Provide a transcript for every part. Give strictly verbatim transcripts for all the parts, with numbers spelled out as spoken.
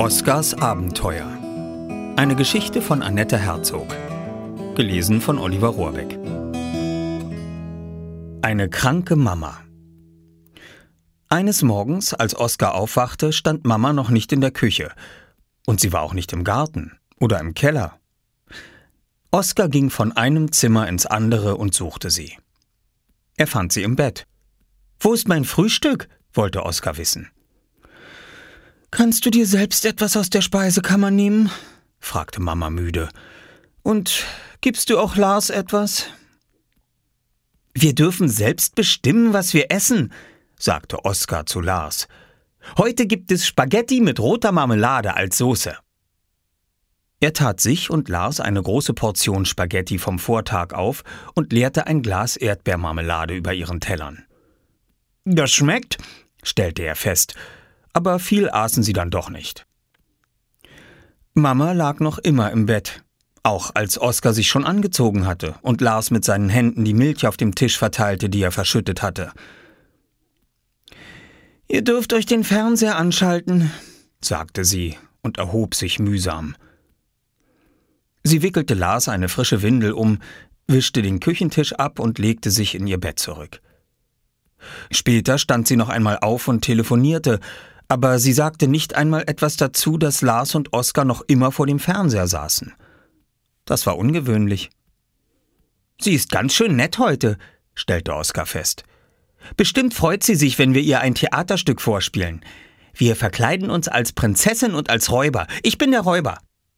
Oskars Abenteuer. Eine Geschichte von Annette Herzog. Gelesen von Oliver Rohrbeck. Eine kranke Mama. Eines Morgens, als Oskar aufwachte, stand Mama noch nicht in der Küche. Und sie war auch nicht im Garten oder im Keller. Oskar ging von einem Zimmer ins andere und suchte sie. Er fand sie im Bett. »Wo ist mein Frühstück?« wollte Oskar wissen. »Kannst du dir selbst etwas aus der Speisekammer nehmen?« fragte Mama müde. »Und gibst du auch Lars etwas?« »Wir dürfen selbst bestimmen, was wir essen«, sagte Oskar zu Lars. »Heute gibt es Spaghetti mit roter Marmelade als Soße.« Er tat sich und Lars eine große Portion Spaghetti vom Vortag auf und leerte ein Glas Erdbeermarmelade über ihren Tellern. »Das schmeckt«, stellte er fest, aber viel aßen sie dann doch nicht. Mama lag noch immer im Bett, auch als Oskar sich schon angezogen hatte und Lars mit seinen Händen die Milch auf dem Tisch verteilte, die er verschüttet hatte. »Ihr dürft euch den Fernseher anschalten«, sagte sie und erhob sich mühsam. Sie wickelte Lars eine frische Windel um, wischte den Küchentisch ab und legte sich in ihr Bett zurück. Später stand sie noch einmal auf und telefonierte, aber sie sagte nicht einmal etwas dazu, dass Lars und Oskar noch immer vor dem Fernseher saßen. Das war ungewöhnlich. »Sie ist ganz schön nett heute«, stellte Oskar fest. »Bestimmt freut sie sich, wenn wir ihr ein Theaterstück vorspielen. Wir verkleiden uns als Prinzessin und als Räuber. Ich bin der Räuber.«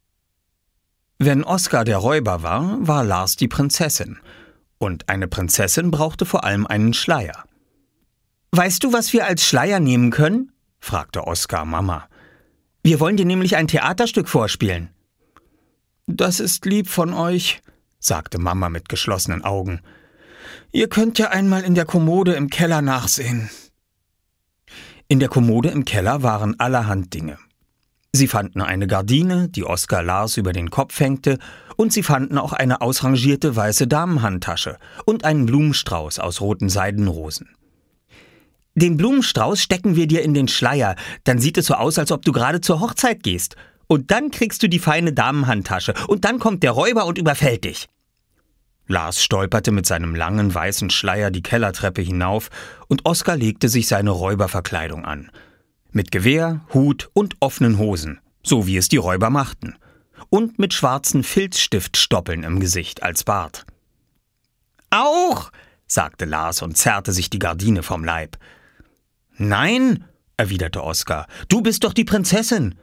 Wenn Oskar der Räuber war, war Lars die Prinzessin. Und eine Prinzessin brauchte vor allem einen Schleier. »Weißt du, was wir als Schleier nehmen können?« fragte Oskar Mama. »Wir wollen dir nämlich ein Theaterstück vorspielen.« »Das ist lieb von euch«, sagte Mama mit geschlossenen Augen. »Ihr könnt ja einmal in der Kommode im Keller nachsehen.« In der Kommode im Keller waren allerhand Dinge. Sie fanden eine Gardine, die Oskar Lars über den Kopf hängte, und sie fanden auch eine ausrangierte weiße Damenhandtasche und einen Blumenstrauß aus roten Seidenrosen. »Den Blumenstrauß stecken wir dir in den Schleier, dann sieht es so aus, als ob du gerade zur Hochzeit gehst. Und dann kriegst du die feine Damenhandtasche und dann kommt der Räuber und überfällt dich.« Lars stolperte mit seinem langen weißen Schleier die Kellertreppe hinauf und Oskar legte sich seine Räuberverkleidung an. Mit Gewehr, Hut und offenen Hosen, so wie es die Räuber machten. Und mit schwarzen Filzstiftstoppeln im Gesicht als Bart. »Auch«, sagte Lars und zerrte sich die Gardine vom Leib. »Nein«, erwiderte Oskar, »du bist doch die Prinzessin.«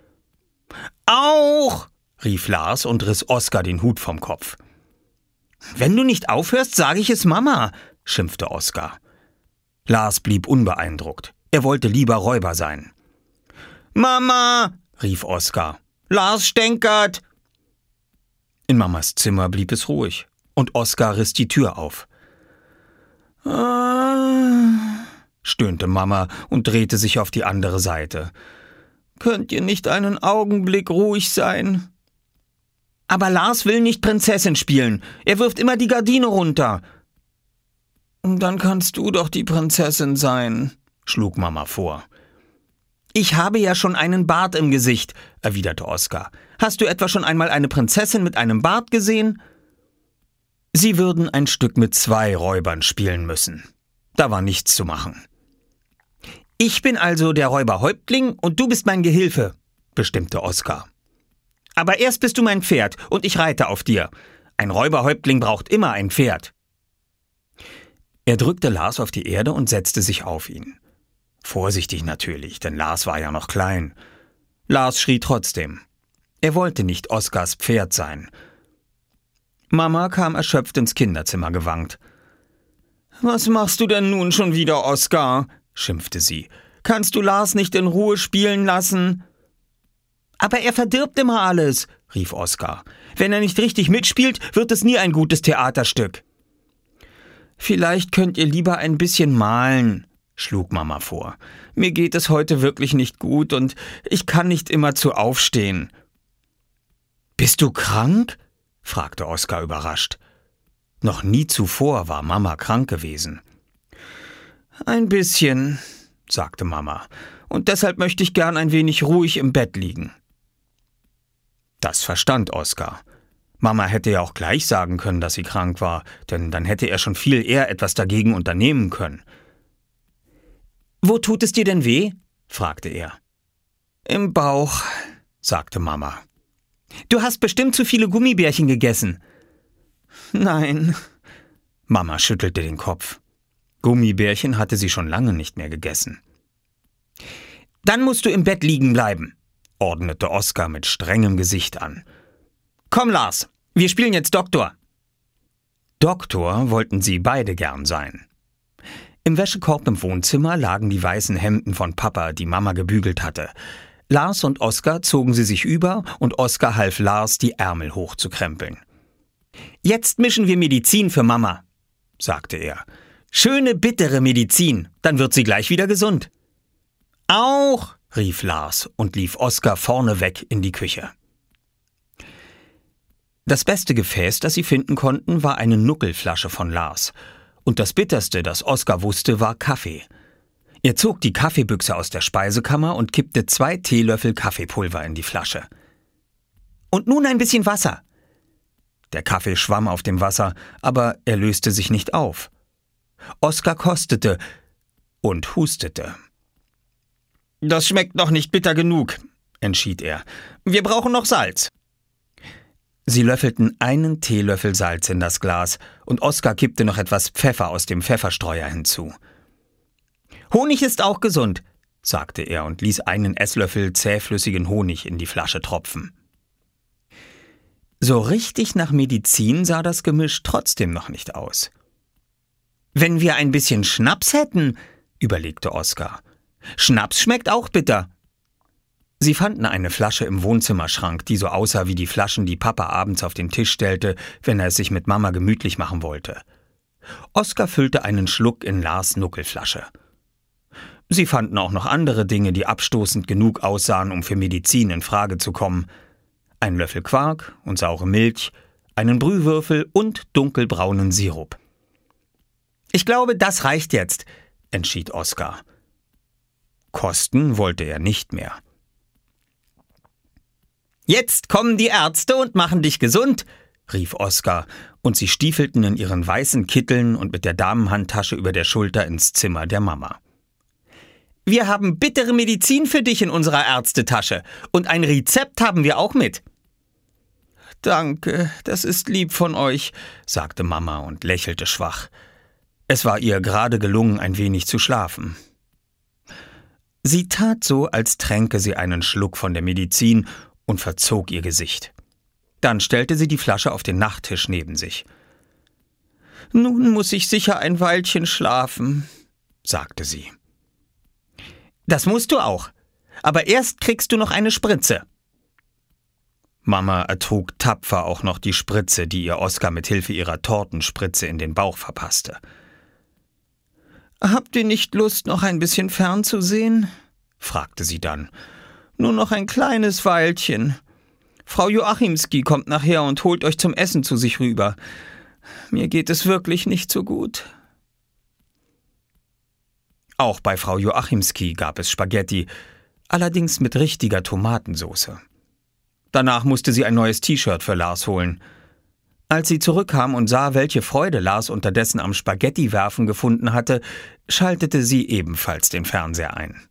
»Auch«, rief Lars und riss Oskar den Hut vom Kopf. »Wenn du nicht aufhörst, sage ich es Mama«, schimpfte Oskar. Lars blieb unbeeindruckt. Er wollte lieber Räuber sein. »Mama«, rief Oskar, »Lars stänkert!« In Mamas Zimmer blieb es ruhig und Oskar riss die Tür auf. »Ah«, stöhnte Mama und drehte sich auf die andere Seite. »Könnt ihr nicht einen Augenblick ruhig sein?« »Aber Lars will nicht Prinzessin spielen. Er wirft immer die Gardine runter.« »Dann kannst du doch die Prinzessin sein«, schlug Mama vor. »Ich habe ja schon einen Bart im Gesicht«, erwiderte Oskar. »Hast du etwa schon einmal eine Prinzessin mit einem Bart gesehen?« Sie würden ein Stück mit zwei Räubern spielen müssen. Da war nichts zu machen. »Ich bin also der Räuberhäuptling und du bist mein Gehilfe«, bestimmte Oskar. »Aber erst bist du mein Pferd und ich reite auf dir. Ein Räuberhäuptling braucht immer ein Pferd.« Er drückte Lars auf die Erde und setzte sich auf ihn. Vorsichtig natürlich, denn Lars war ja noch klein. Lars schrie trotzdem. Er wollte nicht Oskars Pferd sein. Mama kam erschöpft ins Kinderzimmer gewankt. »Was machst du denn nun schon wieder, Oskar?« schimpfte sie. »Kannst du Lars nicht in Ruhe spielen lassen?« »Aber er verdirbt immer alles«, rief Oskar. »Wenn er nicht richtig mitspielt, wird es nie ein gutes Theaterstück.« »Vielleicht könnt ihr lieber ein bisschen malen«, schlug Mama vor. »Mir geht es heute wirklich nicht gut und ich kann nicht immerzu aufstehen.« »Bist du krank?« fragte Oskar überrascht. Noch nie zuvor war Mama krank gewesen. »Ein bisschen«, sagte Mama, »und deshalb möchte ich gern ein wenig ruhig im Bett liegen. Das verstand Oskar. Mama hätte ja auch gleich sagen können, dass sie krank war, denn dann hätte er schon viel eher etwas dagegen unternehmen können. »Wo tut es dir denn weh?« fragte er. »Im Bauch«, sagte Mama. »Du hast bestimmt zu viele Gummibärchen gegessen.« »Nein.« Mama schüttelte den Kopf. Gummibärchen hatte sie schon lange nicht mehr gegessen. »Dann musst du im Bett liegen bleiben«, ordnete Oskar mit strengem Gesicht an. »Komm, Lars, wir spielen jetzt Doktor.« Doktor wollten sie beide gern sein. Im Wäschekorb im Wohnzimmer lagen die weißen Hemden von Papa, die Mama gebügelt hatte. Lars und Oskar zogen sie sich über und Oskar half Lars, die Ärmel hochzukrempeln. »Jetzt mischen wir Medizin für Mama«, sagte er. »Schöne, bittere Medizin, dann wird sie gleich wieder gesund.« »Auch«, rief Lars und lief Oskar vorneweg in die Küche. Das beste Gefäß, das sie finden konnten, war eine Nuckelflasche von Lars. Und das Bitterste, das Oskar wusste, war Kaffee. Er zog die Kaffeebüchse aus der Speisekammer und kippte zwei Teelöffel Kaffeepulver in die Flasche. »Und nun ein bisschen Wasser.« Der Kaffee schwamm auf dem Wasser, aber er löste sich nicht auf. Oskar kostete und hustete. »Das schmeckt noch nicht bitter genug«, entschied er. »Wir brauchen noch Salz.« Sie löffelten einen Teelöffel Salz in das Glas und Oskar kippte noch etwas Pfeffer aus dem Pfefferstreuer hinzu. »Honig ist auch gesund«, sagte er und ließ einen Esslöffel zähflüssigen Honig in die Flasche tropfen. So richtig nach Medizin sah das Gemisch trotzdem noch nicht aus. »Wenn wir ein bisschen Schnaps hätten«, überlegte Oskar. »Schnaps schmeckt auch bitter.« Sie fanden eine Flasche im Wohnzimmerschrank, die so aussah wie die Flaschen, die Papa abends auf den Tisch stellte, wenn er es sich mit Mama gemütlich machen wollte. Oskar füllte einen Schluck in Lars Nuckelflasche. Sie fanden auch noch andere Dinge, die abstoßend genug aussahen, um für Medizin in Frage zu kommen. Ein Löffel Quark und saure Milch, einen Brühwürfel und dunkelbraunen Sirup. »Ich glaube, das reicht jetzt«, entschied Oskar. Kosten wollte er nicht mehr. »Jetzt kommen die Ärzte und machen dich gesund«, rief Oskar, und sie stiefelten in ihren weißen Kitteln und mit der Damenhandtasche über der Schulter ins Zimmer der Mama. »Wir haben bittere Medizin für dich in unserer Ärztetasche und ein Rezept haben wir auch mit.« »Danke, das ist lieb von euch«, sagte Mama und lächelte schwach. Es war ihr gerade gelungen, ein wenig zu schlafen. Sie tat so, als tränke sie einen Schluck von der Medizin und verzog ihr Gesicht. Dann stellte sie die Flasche auf den Nachttisch neben sich. »Nun muss ich sicher ein Weilchen schlafen«, sagte sie. »Das musst du auch, aber erst kriegst du noch eine Spritze.« Mama ertrug tapfer auch noch die Spritze, die ihr Oskar mit Hilfe ihrer Tortenspritze in den Bauch verpasste. »Habt ihr nicht Lust, noch ein bisschen fernzusehen?« fragte sie dann. »Nur noch ein kleines Weilchen. Frau Joachimski kommt nachher und holt euch zum Essen zu sich rüber. Mir geht es wirklich nicht so gut.« Auch bei Frau Joachimski gab es Spaghetti, allerdings mit richtiger Tomatensauce. Danach musste sie ein neues T-Shirt für Lars holen. Als sie zurückkam und sah, welche Freude Lars unterdessen am Spaghettiwerfen gefunden hatte, schaltete sie ebenfalls den Fernseher ein.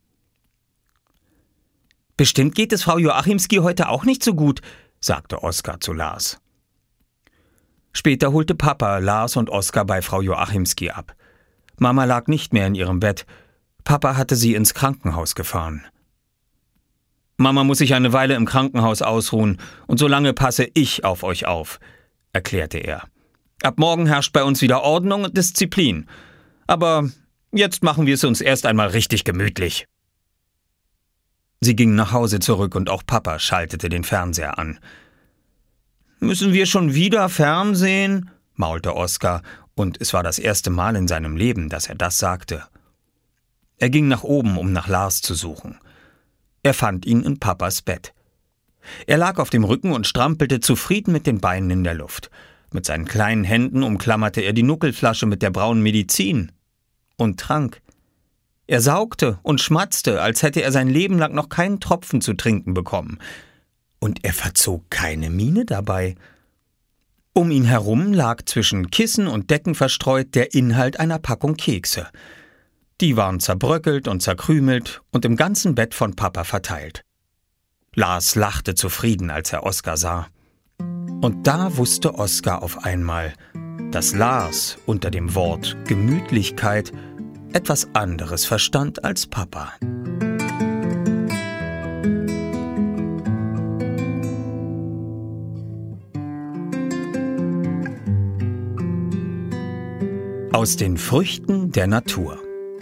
»Bestimmt geht es Frau Joachimski heute auch nicht so gut«, sagte Oskar zu Lars. Später holte Papa Lars und Oskar bei Frau Joachimski ab. Mama lag nicht mehr in ihrem Bett. Papa hatte sie ins Krankenhaus gefahren. »Mama muss sich eine Weile im Krankenhaus ausruhen und so lange passe ich auf euch auf«, erklärte er. »Ab morgen herrscht bei uns wieder Ordnung und Disziplin. Aber jetzt machen wir es uns erst einmal richtig gemütlich.« Sie gingen nach Hause zurück und auch Papa schaltete den Fernseher an. »Müssen wir schon wieder Fernsehen?«, maulte Oskar, und es war das erste Mal in seinem Leben, dass er das sagte. Er ging nach oben, um nach Lars zu suchen. Er fand ihn in Papas Bett. Er lag auf dem Rücken und strampelte zufrieden mit den Beinen in der Luft. Mit seinen kleinen Händen umklammerte er die Nuckelflasche mit der braunen Medizin und trank. Er saugte und schmatzte, als hätte er sein Leben lang noch keinen Tropfen zu trinken bekommen. und er verzog keine Miene dabei. Um ihn herum lag zwischen Kissen und Decken verstreut der Inhalt einer Packung Kekse. Die waren zerbröckelt und zerkrümelt und im ganzen Bett von Papa verteilt. Lars lachte zufrieden, als er Oskar sah. Und da wusste Oskar auf einmal, dass Lars unter dem Wort Gemütlichkeit etwas anderes verstand als Papa. Aus den Früchten der Natur.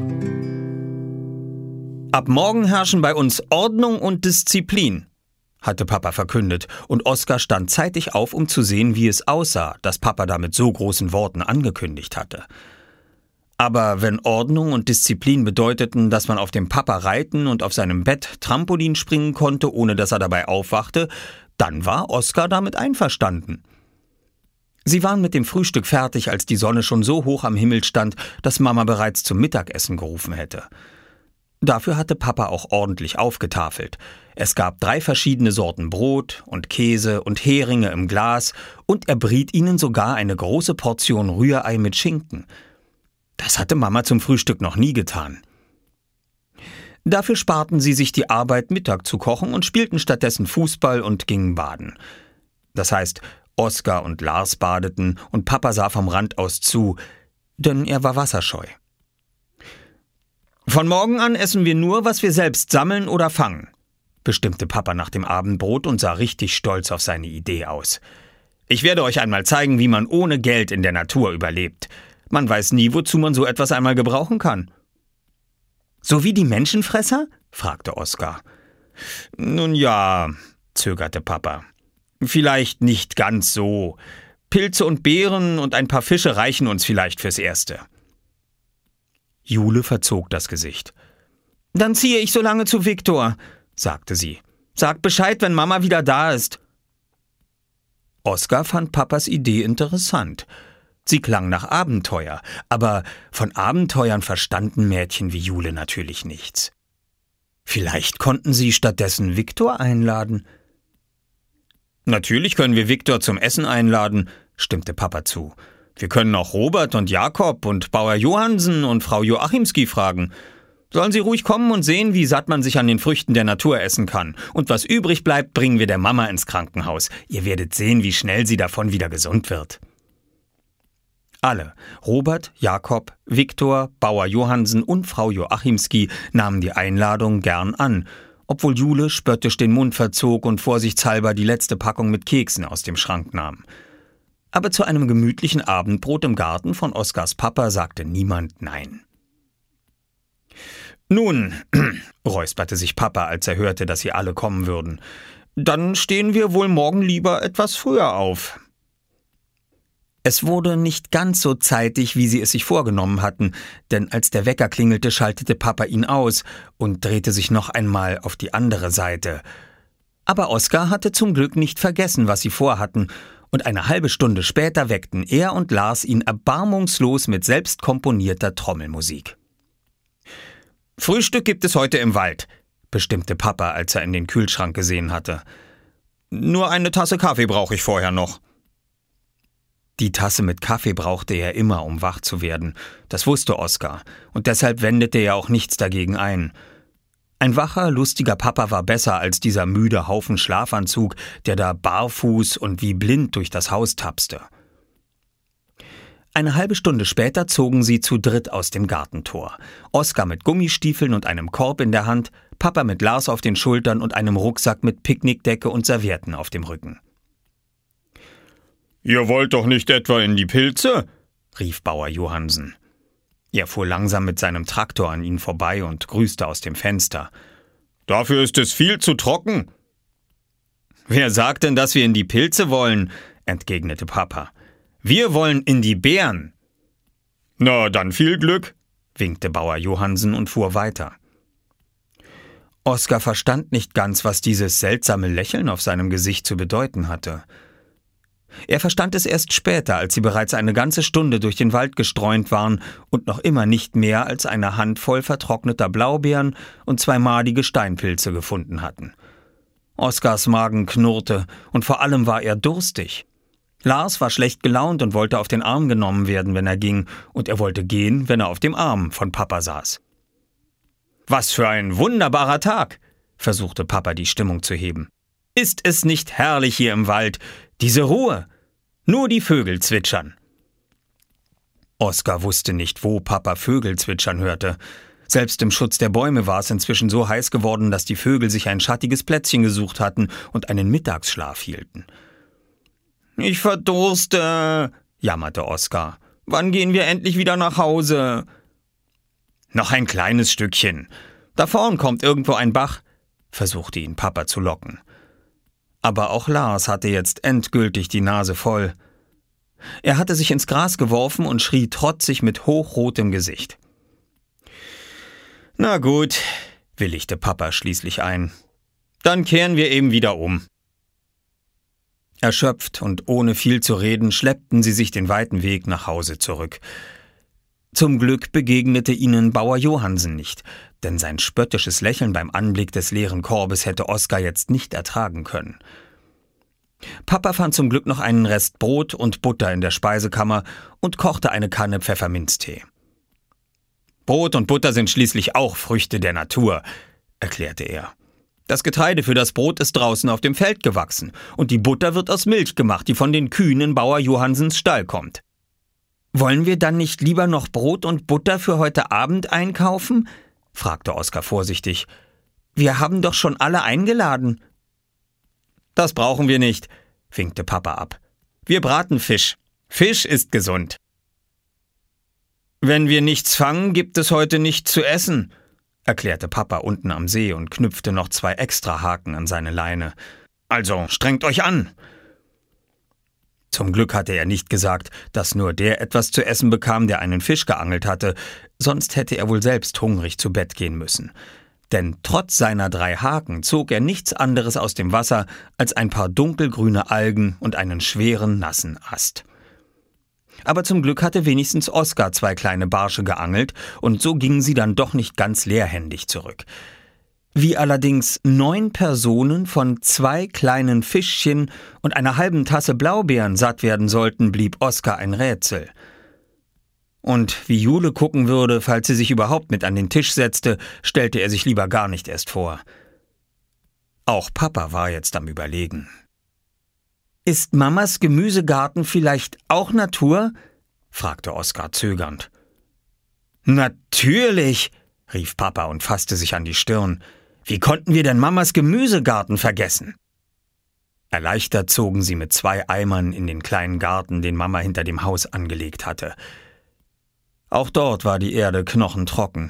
Ab morgen herrschen bei uns Ordnung und Disziplin, hatte Papa verkündet, und Oskar stand zeitig auf, um zu sehen, wie es aussah, dass Papa da mit so großen Worten angekündigt hatte. Aber wenn Ordnung und Disziplin bedeuteten, dass man auf dem Papa reiten und auf seinem Bett Trampolin springen konnte, ohne dass er dabei aufwachte, dann war Oskar damit einverstanden. Sie waren mit dem Frühstück fertig, als die Sonne schon so hoch am Himmel stand, dass Mama bereits zum Mittagessen gerufen hätte. Dafür hatte Papa auch ordentlich aufgetafelt. Es gab drei verschiedene Sorten Brot und Käse und Heringe im Glas, und er briet ihnen sogar eine große Portion Rührei mit Schinken. Das hatte Mama zum Frühstück noch nie getan. Dafür sparten sie sich die Arbeit, Mittag zu kochen, und spielten stattdessen Fußball und gingen baden. Das heißt, Oskar und Lars badeten und Papa sah vom Rand aus zu, denn er war wasserscheu. »Von morgen an essen wir nur, was wir selbst sammeln oder fangen«, bestimmte Papa nach dem Abendbrot und sah richtig stolz auf seine Idee aus. »Ich werde euch einmal zeigen, wie man ohne Geld in der Natur überlebt. Man weiß nie, wozu man so etwas einmal gebrauchen kann.« »So wie die Menschenfresser?« fragte Oskar. »Nun ja«, zögerte Papa. »Vielleicht nicht ganz so. Pilze und Beeren und ein paar Fische reichen uns vielleicht fürs Erste.« Jule verzog das Gesicht. »Dann ziehe ich so lange zu Viktor«, sagte sie. »Sag Bescheid, wenn Mama wieder da ist.« Oskar fand Papas Idee interessant. Sie klang nach Abenteuer, aber von Abenteuern verstanden Mädchen wie Jule natürlich nichts. Vielleicht konnten sie stattdessen Viktor einladen. »Natürlich können wir Viktor zum Essen einladen«, stimmte Papa zu. »Wir können auch Robert und Jakob und Bauer Johansen und Frau Joachimski fragen. Sollen sie ruhig kommen und sehen, wie satt man sich an den Früchten der Natur essen kann. Und was übrig bleibt, bringen wir der Mama ins Krankenhaus. Ihr werdet sehen, wie schnell sie davon wieder gesund wird.« Alle, Robert, Jakob, Viktor, Bauer Johansen und Frau Joachimski, nahmen die Einladung gern an, obwohl Jule spöttisch den Mund verzog und vorsichtshalber die letzte Packung mit Keksen aus dem Schrank nahm. Aber zu einem gemütlichen Abendbrot im Garten von Oskars Papa sagte niemand Nein. »Nun«, räusperte sich Papa, als er hörte, dass sie alle kommen würden, »dann stehen wir wohl morgen lieber etwas früher auf.« Es wurde nicht ganz so zeitig, wie sie es sich vorgenommen hatten, denn als der Wecker klingelte, schaltete Papa ihn aus und drehte sich noch einmal auf die andere Seite. Aber Oskar hatte zum Glück nicht vergessen, was sie vorhatten, und eine halbe Stunde später weckten er und Lars ihn erbarmungslos mit selbst komponierter Trommelmusik. »Frühstück gibt es heute im Wald«, bestimmte Papa, als er in den Kühlschrank gesehen hatte. »Nur eine Tasse Kaffee brauche ich vorher noch.« Die Tasse mit Kaffee brauchte er immer, um wach zu werden. Das wusste Oskar, und deshalb wendete er auch nichts dagegen ein. Ein wacher, lustiger Papa war besser als dieser müde Haufen Schlafanzug, der da barfuß und wie blind durch das Haus tapste. Eine halbe Stunde später zogen sie zu dritt aus dem Gartentor. Oskar mit Gummistiefeln und einem Korb in der Hand, Papa mit Lars auf den Schultern und einem Rucksack mit Picknickdecke und Servietten auf dem Rücken. »Ihr wollt doch nicht etwa in die Pilze?« rief Bauer Johansen. Er fuhr langsam mit seinem Traktor an ihnen vorbei und grüßte aus dem Fenster. »Dafür ist es viel zu trocken.« »Wer sagt denn, dass wir in die Pilze wollen?« entgegnete Papa. »Wir wollen in die Beeren.« »Na, dann viel Glück«, winkte Bauer Johansen und fuhr weiter. Oskar verstand nicht ganz, was dieses seltsame Lächeln auf seinem Gesicht zu bedeuten hatte. Er verstand es erst später, als sie bereits eine ganze Stunde durch den Wald gestreunt waren und noch immer nicht mehr als eine Handvoll vertrockneter Blaubeeren und zwei madige Steinpilze gefunden hatten. Oskars Magen knurrte und vor allem war er durstig. Lars war schlecht gelaunt und wollte auf den Arm genommen werden, wenn er ging, und er wollte gehen, wenn er auf dem Arm von Papa saß. »Was für ein wunderbarer Tag«, versuchte Papa die Stimmung zu heben. »Ist es nicht herrlich hier im Wald? Diese Ruhe! Nur die Vögel zwitschern.« Oskar wusste nicht, wo Papa Vögel zwitschern hörte. Selbst im Schutz der Bäume war es inzwischen so heiß geworden, dass die Vögel sich ein schattiges Plätzchen gesucht hatten und einen Mittagsschlaf hielten. »Ich verdurste«, jammerte Oskar. »Wann gehen wir endlich wieder nach Hause?« »Noch ein kleines Stückchen. Da vorn kommt irgendwo ein Bach«, versuchte ihn Papa zu locken. Aber auch Lars hatte jetzt endgültig die Nase voll. Er hatte sich ins Gras geworfen und schrie trotzig mit hochrotem Gesicht. »Na gut«, willigte Papa schließlich ein. »Dann kehren wir eben wieder um.« Erschöpft und ohne viel zu reden, schleppten sie sich den weiten Weg nach Hause zurück. Zum Glück begegnete ihnen Bauer Johansen nicht, denn sein spöttisches Lächeln beim Anblick des leeren Korbes hätte Oskar jetzt nicht ertragen können. Papa fand zum Glück noch einen Rest Brot und Butter in der Speisekammer und kochte eine Kanne Pfefferminztee. »Brot und Butter sind schließlich auch Früchte der Natur«, erklärte er. »Das Getreide für das Brot ist draußen auf dem Feld gewachsen und die Butter wird aus Milch gemacht, die von den Kühen in Bauer Johansens Stall kommt.« »Wollen wir dann nicht lieber noch Brot und Butter für heute Abend einkaufen?« fragte Oskar vorsichtig. »Wir haben doch schon alle eingeladen.« »Das brauchen wir nicht«, winkte Papa ab. »Wir braten Fisch. Fisch ist gesund.« »Wenn wir nichts fangen, gibt es heute nichts zu essen«, erklärte Papa unten am See und knüpfte noch zwei Extrahaken an seine Leine. »Also strengt euch an!« Zum Glück hatte er nicht gesagt, dass nur der etwas zu essen bekam, der einen Fisch geangelt hatte, sonst hätte er wohl selbst hungrig zu Bett gehen müssen. Denn trotz seiner drei Haken zog er nichts anderes aus dem Wasser als ein paar dunkelgrüne Algen und einen schweren, nassen Ast. Aber zum Glück hatte wenigstens Oskar zwei kleine Barsche geangelt, und so gingen sie dann doch nicht ganz leerhändig zurück. Wie allerdings neun Personen von zwei kleinen Fischchen und einer halben Tasse Blaubeeren satt werden sollten, blieb Oskar ein Rätsel. Und wie Jule gucken würde, falls sie sich überhaupt mit an den Tisch setzte, stellte er sich lieber gar nicht erst vor. Auch Papa war jetzt am Überlegen. »Ist Mamas Gemüsegarten vielleicht auch Natur?« fragte Oskar zögernd. »Natürlich«, rief Papa und fasste sich an die Stirn. »Wie konnten wir denn Mamas Gemüsegarten vergessen?« Erleichtert zogen sie mit zwei Eimern in den kleinen Garten, den Mama hinter dem Haus angelegt hatte. Auch dort war die Erde knochentrocken.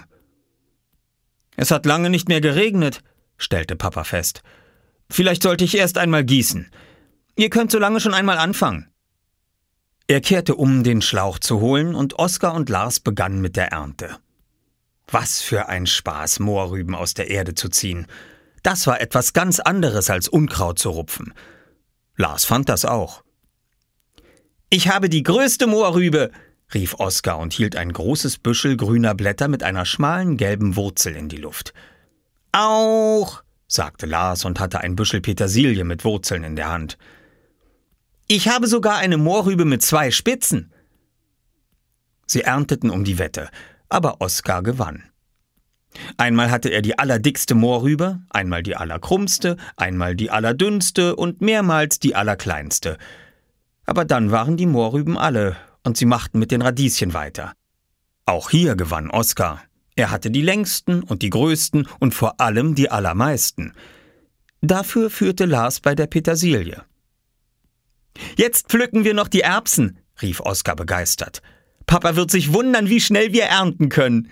»Es hat lange nicht mehr geregnet«, stellte Papa fest. »Vielleicht sollte ich erst einmal gießen. Ihr könnt so lange schon einmal anfangen.« Er kehrte um, den Schlauch zu holen, und Oskar und Lars begannen mit der Ernte. Was für ein Spaß, Mohrrüben aus der Erde zu ziehen. Das war etwas ganz anderes als Unkraut zu rupfen. Lars fand das auch. »Ich habe die größte Mohrrübe«, rief Oskar und hielt ein großes Büschel grüner Blätter mit einer schmalen gelben Wurzel in die Luft. »Auch«, sagte Lars und hatte ein Büschel Petersilie mit Wurzeln in der Hand. »Ich habe sogar eine Mohrrübe mit zwei Spitzen.« Sie ernteten um die Wette, aber Oskar gewann. Einmal hatte er die allerdickste Mohrrübe, einmal die allerkrummste, einmal die allerdünnste und mehrmals die allerkleinste. Aber dann waren die Mohrrüben alle, und sie machten mit den Radieschen weiter. Auch hier gewann Oskar. Er hatte die längsten und die größten und vor allem die allermeisten. Dafür führte Lars bei der Petersilie. »Jetzt pflücken wir noch die Erbsen«, rief Oskar begeistert. »Papa wird sich wundern, wie schnell wir ernten können.«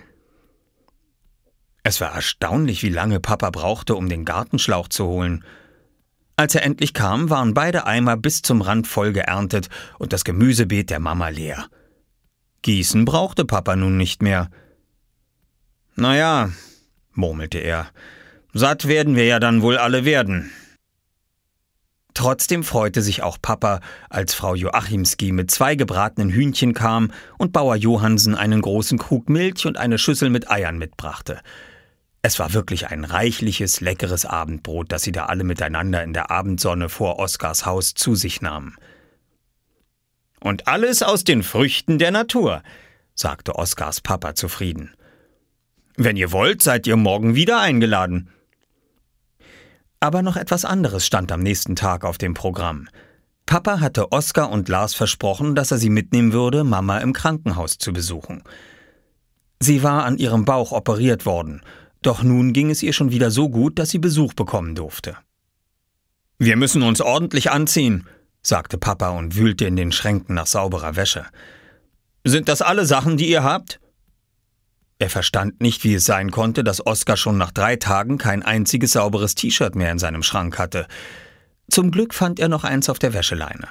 Es war erstaunlich, wie lange Papa brauchte, um den Gartenschlauch zu holen. Als er endlich kam, waren beide Eimer bis zum Rand voll geerntet und das Gemüsebeet der Mama leer. Gießen brauchte Papa nun nicht mehr. »Naja«, murmelte er, »satt werden wir ja dann wohl alle werden.« Trotzdem freute sich auch Papa, als Frau Joachimski mit zwei gebratenen Hühnchen kam und Bauer Johansen einen großen Krug Milch und eine Schüssel mit Eiern mitbrachte. Es war wirklich ein reichliches, leckeres Abendbrot, das sie da alle miteinander in der Abendsonne vor Oskars Haus zu sich nahmen. »Und alles aus den Früchten der Natur«, sagte Oskars Papa zufrieden. »Wenn ihr wollt, seid ihr morgen wieder eingeladen.« Aber noch etwas anderes stand am nächsten Tag auf dem Programm. Papa hatte Oskar und Lars versprochen, dass er sie mitnehmen würde, Mama im Krankenhaus zu besuchen. Sie war an ihrem Bauch operiert worden, doch nun ging es ihr schon wieder so gut, dass sie Besuch bekommen durfte. »Wir müssen uns ordentlich anziehen«, sagte Papa und wühlte in den Schränken nach sauberer Wäsche. »Sind das alle Sachen, die ihr habt?« Er verstand nicht, wie es sein konnte, dass Oskar schon nach drei Tagen kein einziges sauberes T-Shirt mehr in seinem Schrank hatte. Zum Glück fand er noch eins auf der Wäscheleine.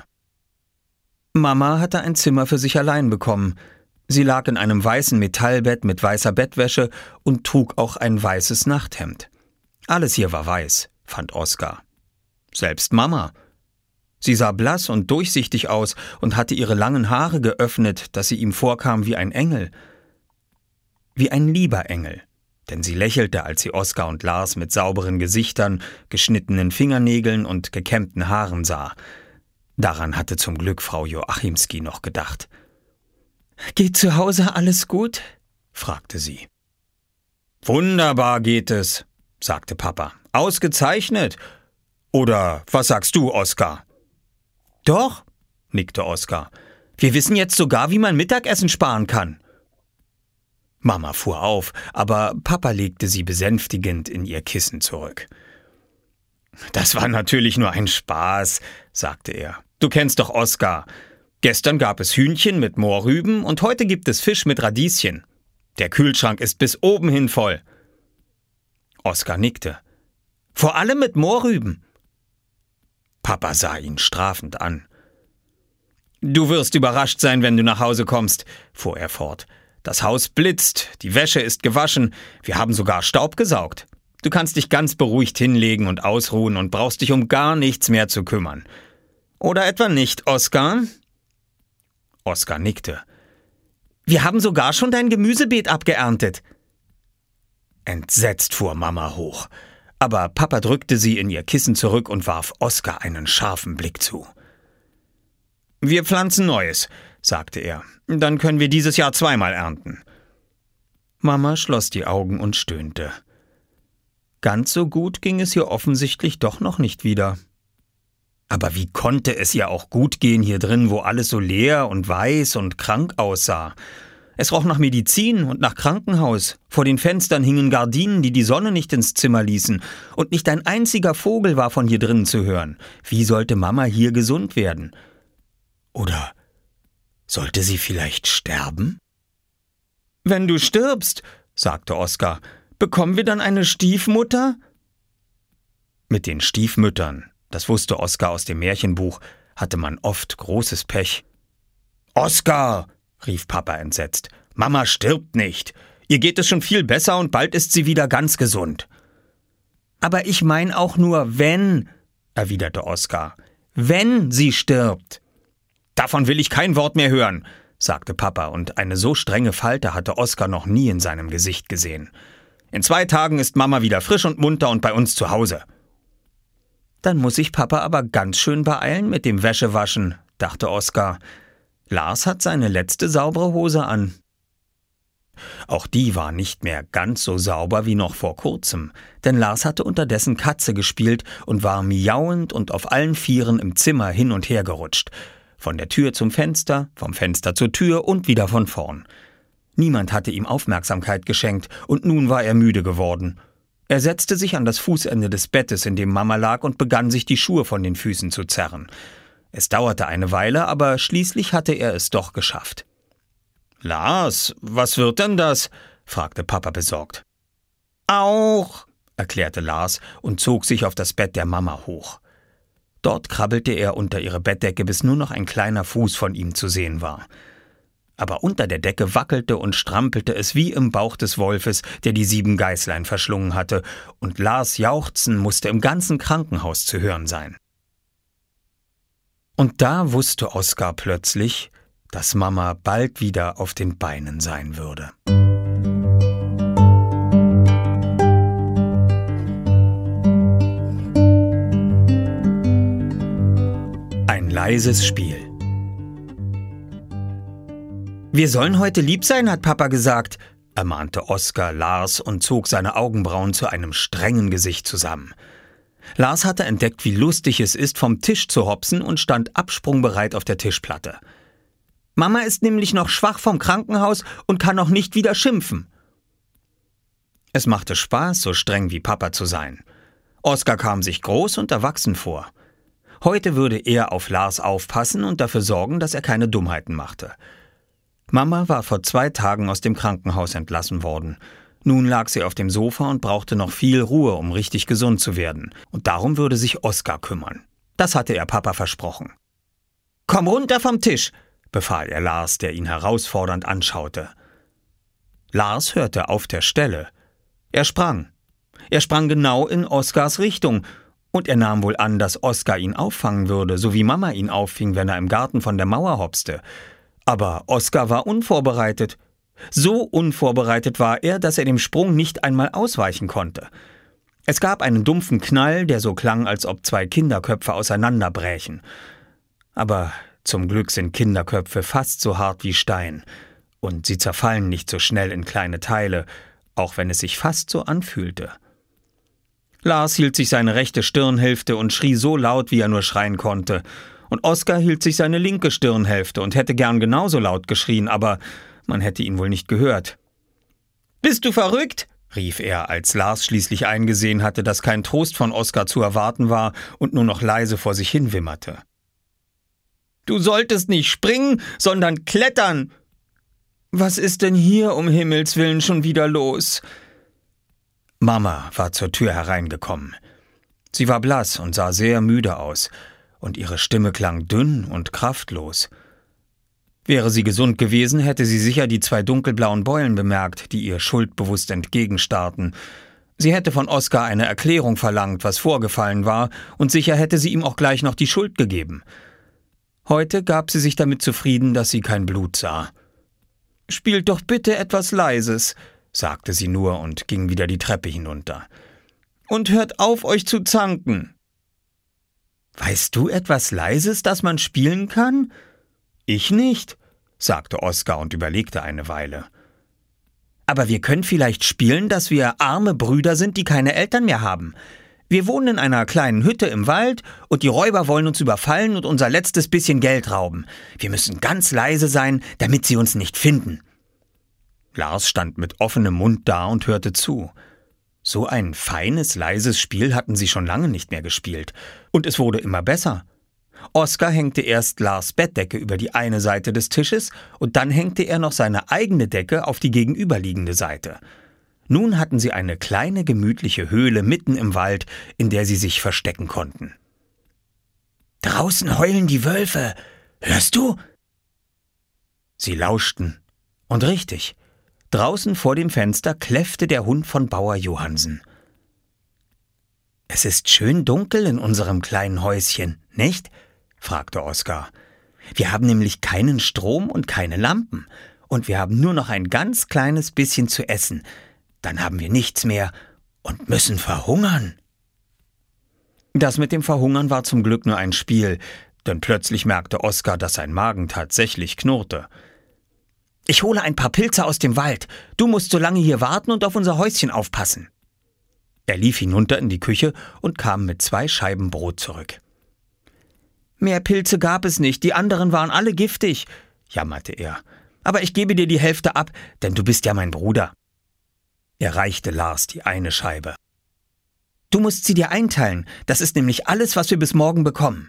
Mama hatte ein Zimmer für sich allein bekommen. Sie lag in einem weißen Metallbett mit weißer Bettwäsche und trug auch ein weißes Nachthemd. Alles hier war weiß, fand Oskar. Selbst Mama. Sie sah blass und durchsichtig aus und hatte ihre langen Haare geöffnet, dass sie ihm vorkam wie ein Engel. Wie ein lieber Engel, denn sie lächelte, als sie Oskar und Lars mit sauberen Gesichtern, geschnittenen Fingernägeln und gekämmten Haaren sah. Daran hatte zum Glück Frau Joachimski noch gedacht. »Geht zu Hause alles gut?« fragte sie. »Wunderbar geht es«, sagte Papa. »Ausgezeichnet. Oder was sagst du, Oskar?« »Doch«, nickte Oskar. »Wir wissen jetzt sogar, wie man Mittagessen sparen kann.« Mama fuhr auf, aber Papa legte sie besänftigend in ihr Kissen zurück. »Das war natürlich nur ein Spaß«, sagte er. »Du kennst doch Oskar. Gestern gab es Hühnchen mit Mohrrüben und heute gibt es Fisch mit Radieschen. Der Kühlschrank ist bis oben hin voll.« Oskar nickte. »Vor allem mit Mohrrüben.« Papa sah ihn strafend an. »Du wirst überrascht sein, wenn du nach Hause kommst«, fuhr er fort. »Das Haus blitzt, die Wäsche ist gewaschen, wir haben sogar Staub gesaugt. Du kannst dich ganz beruhigt hinlegen und ausruhen und brauchst dich um gar nichts mehr zu kümmern. Oder etwa nicht, Oskar?« Oskar nickte. »Wir haben sogar schon dein Gemüsebeet abgeerntet.« Entsetzt fuhr Mama hoch. Aber Papa drückte sie in ihr Kissen zurück und warf Oskar einen scharfen Blick zu. »Wir pflanzen Neues«, sagte er. »Dann können wir dieses Jahr zweimal ernten.« Mama schloss die Augen und stöhnte. Ganz so gut ging es ihr offensichtlich doch noch nicht wieder. Aber wie konnte es ihr auch gut gehen hier drin, wo alles so leer und weiß und krank aussah? Es roch nach Medizin und nach Krankenhaus. Vor den Fenstern hingen Gardinen, die die Sonne nicht ins Zimmer ließen. Und nicht ein einziger Vogel war von hier drinnen zu hören. Wie sollte Mama hier gesund werden? Oder sollte sie vielleicht sterben? »Wenn du stirbst«, sagte Oskar, »bekommen wir dann eine Stiefmutter?« Mit den Stiefmüttern, das wusste Oskar aus dem Märchenbuch, hatte man oft großes Pech. »Oskar«, rief Papa entsetzt, »Mama stirbt nicht. Ihr geht es schon viel besser und bald ist sie wieder ganz gesund.« »Aber ich mein auch nur, wenn«, erwiderte Oskar, »wenn sie stirbt.« »Davon will ich kein Wort mehr hören«, sagte Papa, und eine so strenge Falte hatte Oskar noch nie in seinem Gesicht gesehen. »In zwei Tagen ist Mama wieder frisch und munter und bei uns zu Hause.« »Dann muss sich Papa aber ganz schön beeilen mit dem Wäschewaschen«, dachte Oskar. Lars hat seine letzte saubere Hose an. Auch die war nicht mehr ganz so sauber wie noch vor kurzem, denn Lars hatte unterdessen Katze gespielt und war miauend und auf allen Vieren im Zimmer hin und her gerutscht. Von der Tür zum Fenster, vom Fenster zur Tür und wieder von vorn. Niemand hatte ihm Aufmerksamkeit geschenkt und nun war er müde geworden. Er setzte sich an das Fußende des Bettes, in dem Mama lag, und begann sich die Schuhe von den Füßen zu zerren. Es dauerte eine Weile, aber schließlich hatte er es doch geschafft. »Lars, was wird denn das?« fragte Papa besorgt. »Auch«, erklärte Lars und zog sich auf das Bett der Mama hoch. Dort krabbelte er unter ihre Bettdecke, bis nur noch ein kleiner Fuß von ihm zu sehen war. Aber unter der Decke wackelte und strampelte es wie im Bauch des Wolfes, der die sieben Geißlein verschlungen hatte, und Lars Jauchzen musste im ganzen Krankenhaus zu hören sein. Und da wusste Oskar plötzlich, dass Mama bald wieder auf den Beinen sein würde. leises Spiel. »Wir sollen heute lieb sein«, hat Papa gesagt, ermahnte Oskar Lars und zog seine Augenbrauen zu einem strengen Gesicht zusammen. Lars hatte entdeckt, wie lustig es ist, vom Tisch zu hopsen und stand absprungbereit auf der Tischplatte. »Mama ist nämlich noch schwach vom Krankenhaus und kann noch nicht wieder schimpfen.« Es machte Spaß, so streng wie Papa zu sein. Oskar kam sich groß und erwachsen vor. Heute würde er auf Lars aufpassen und dafür sorgen, dass er keine Dummheiten machte. Mama war vor zwei Tagen aus dem Krankenhaus entlassen worden. Nun lag sie auf dem Sofa und brauchte noch viel Ruhe, um richtig gesund zu werden. Und darum würde sich Oskar kümmern. Das hatte er Papa versprochen. »Komm runter vom Tisch«, befahl er Lars, der ihn herausfordernd anschaute. Lars hörte auf der Stelle. Er sprang. Er sprang genau in Oskars Richtung. Und er nahm wohl an, dass Oskar ihn auffangen würde, so wie Mama ihn auffing, wenn er im Garten von der Mauer hopste. Aber Oskar war unvorbereitet. So unvorbereitet war er, dass er dem Sprung nicht einmal ausweichen konnte. Es gab einen dumpfen Knall, der so klang, als ob zwei Kinderköpfe auseinanderbrächen. Aber zum Glück sind Kinderköpfe fast so hart wie Stein. Und sie zerfallen nicht so schnell in kleine Teile, auch wenn es sich fast so anfühlte. Lars hielt sich seine rechte Stirnhälfte und schrie so laut, wie er nur schreien konnte. Und Oskar hielt sich seine linke Stirnhälfte und hätte gern genauso laut geschrien, aber man hätte ihn wohl nicht gehört. »Bist du verrückt?« rief er, als Lars schließlich eingesehen hatte, dass kein Trost von Oskar zu erwarten war und nur noch leise vor sich hin wimmerte. »Du solltest nicht springen, sondern klettern!« »Was ist denn hier um Himmels willen schon wieder los?« Mama war zur Tür hereingekommen. Sie war blass und sah sehr müde aus, und ihre Stimme klang dünn und kraftlos. Wäre sie gesund gewesen, hätte sie sicher die zwei dunkelblauen Beulen bemerkt, die ihr schuldbewusst entgegenstarrten. Sie hätte von Oskar eine Erklärung verlangt, was vorgefallen war, und sicher hätte sie ihm auch gleich noch die Schuld gegeben. Heute gab sie sich damit zufrieden, dass sie kein Blut sah. »Spielt doch bitte etwas Leises«, sagte sie nur und ging wieder die Treppe hinunter. »Und hört auf, euch zu zanken.« »Weißt du etwas Leises, das man spielen kann?« »Ich nicht«, sagte Oskar und überlegte eine Weile. »Aber wir können vielleicht spielen, dass wir arme Brüder sind, die keine Eltern mehr haben. Wir wohnen in einer kleinen Hütte im Wald und die Räuber wollen uns überfallen und unser letztes bisschen Geld rauben. Wir müssen ganz leise sein, damit sie uns nicht finden.« Lars stand mit offenem Mund da und hörte zu. So ein feines, leises Spiel hatten sie schon lange nicht mehr gespielt. Und es wurde immer besser. Oskar hängte erst Lars' Bettdecke über die eine Seite des Tisches und dann hängte er noch seine eigene Decke auf die gegenüberliegende Seite. Nun hatten sie eine kleine, gemütliche Höhle mitten im Wald, in der sie sich verstecken konnten. »Draußen heulen die Wölfe. Hörst du?« Sie lauschten. Und richtig. Draußen vor dem Fenster kläffte der Hund von Bauer Johansen. »Es ist schön dunkel in unserem kleinen Häuschen, nicht?« fragte Oskar. »Wir haben nämlich keinen Strom und keine Lampen. Und wir haben nur noch ein ganz kleines bisschen zu essen. Dann haben wir nichts mehr und müssen verhungern.« Das mit dem Verhungern war zum Glück nur ein Spiel, denn plötzlich merkte Oskar, dass sein Magen tatsächlich knurrte. »Ich hole ein paar Pilze aus dem Wald. Du musst so lange hier warten und auf unser Häuschen aufpassen.« Er lief hinunter in die Küche und kam mit zwei Scheiben Brot zurück. »Mehr Pilze gab es nicht, die anderen waren alle giftig«, jammerte er. »Aber ich gebe dir die Hälfte ab, denn du bist ja mein Bruder.« Er reichte Lars die eine Scheibe. »Du musst sie dir einteilen, das ist nämlich alles, was wir bis morgen bekommen.«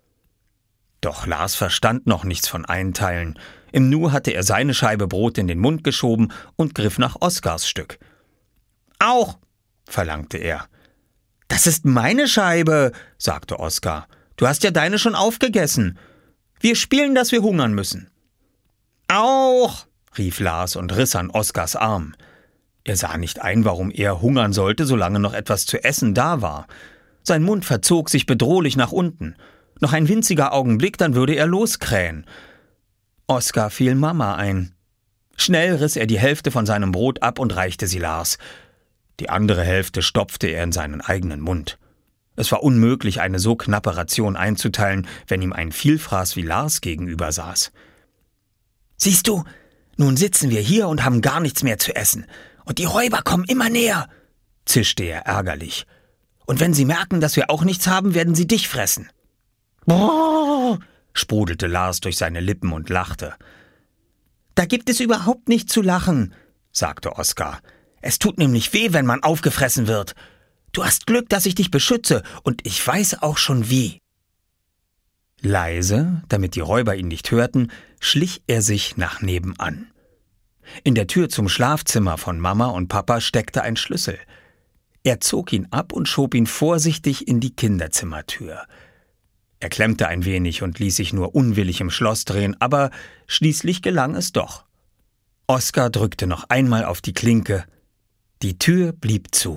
Doch Lars verstand noch nichts von Einteilen. Im Nu hatte er seine Scheibe Brot in den Mund geschoben und griff nach Oskars Stück. »Auch«, verlangte er. »Das ist meine Scheibe«, sagte Oskar. »Du hast ja deine schon aufgegessen. Wir spielen, dass wir hungern müssen.« »Auch«, rief Lars und riss an Oskars Arm. Er sah nicht ein, warum er hungern sollte, solange noch etwas zu essen da war. Sein Mund verzog sich bedrohlich nach unten. Noch ein winziger Augenblick, dann würde er loskrähen. Oskar fiel Mama ein. Schnell riss er die Hälfte von seinem Brot ab und reichte sie Lars. Die andere Hälfte stopfte er in seinen eigenen Mund. Es war unmöglich, eine so knappe Ration einzuteilen, wenn ihm ein Vielfraß wie Lars gegenüber saß. »Siehst du, nun sitzen wir hier und haben gar nichts mehr zu essen. Und die Räuber kommen immer näher«, zischte er ärgerlich. »Und wenn sie merken, dass wir auch nichts haben, werden sie dich fressen.« »Brrr«, sprudelte Lars durch seine Lippen und lachte. »Da gibt es überhaupt nichts zu lachen«, sagte Oskar. »Es tut nämlich weh, wenn man aufgefressen wird. Du hast Glück, dass ich dich beschütze, und ich weiß auch schon wie.« Leise, damit die Räuber ihn nicht hörten, schlich er sich nach nebenan. In der Tür zum Schlafzimmer von Mama und Papa steckte ein Schlüssel. Er zog ihn ab und schob ihn vorsichtig in die Kinderzimmertür. Er klemmte ein wenig und ließ sich nur unwillig im Schloss drehen, aber schließlich gelang es doch. Oskar drückte noch einmal auf die Klinke. Die Tür blieb zu.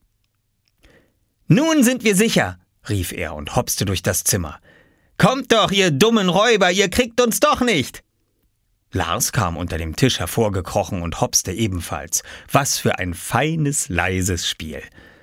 »Nun sind wir sicher«, rief er und hopste durch das Zimmer. »Kommt doch, ihr dummen Räuber, ihr kriegt uns doch nicht!« Lars kam unter dem Tisch hervorgekrochen und hopste ebenfalls. Was für ein feines, leises Spiel.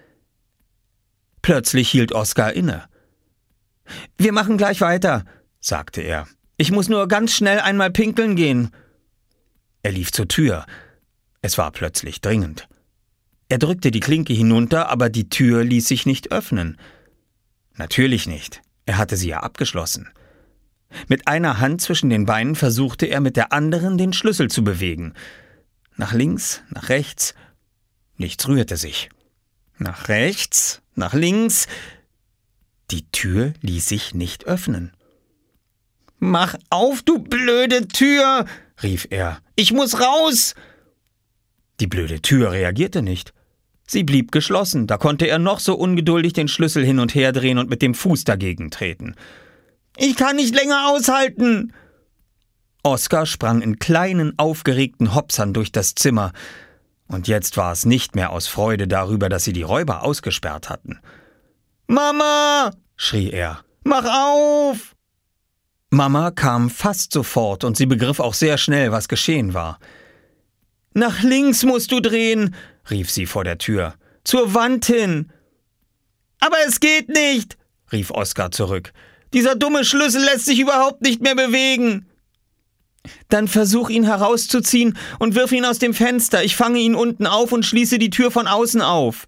Plötzlich hielt Oskar inne. »Wir machen gleich weiter«, sagte er. »Ich muss nur ganz schnell einmal pinkeln gehen.« Er lief zur Tür. Es war plötzlich dringend. Er drückte die Klinke hinunter, aber die Tür ließ sich nicht öffnen. Natürlich nicht. Er hatte sie ja abgeschlossen. Mit einer Hand zwischen den Beinen versuchte er mit der anderen den Schlüssel zu bewegen. Nach links, nach rechts. Nichts rührte sich. Nach rechts, nach links. Die Tür ließ sich nicht öffnen. »Mach auf, du blöde Tür«, rief er. »Ich muss raus!« Die blöde Tür reagierte nicht. Sie blieb geschlossen, da konnte er noch so ungeduldig den Schlüssel hin und her drehen und mit dem Fuß dagegen treten. »Ich kann nicht länger aushalten!« Oskar sprang in kleinen, aufgeregten Hopsern durch das Zimmer. Und jetzt war es nicht mehr aus Freude darüber, dass sie die Räuber ausgesperrt hatten. »Mama«, schrie er, »mach auf!« Mama kam fast sofort und sie begriff auch sehr schnell, was geschehen war. »Nach links musst du drehen«, rief sie vor der Tür. »Zur Wand hin.« »Aber es geht nicht«, rief Oskar zurück. »Dieser dumme Schlüssel lässt sich überhaupt nicht mehr bewegen.« »Dann versuch ihn herauszuziehen und wirf ihn aus dem Fenster. Ich fange ihn unten auf und schließe die Tür von außen auf.«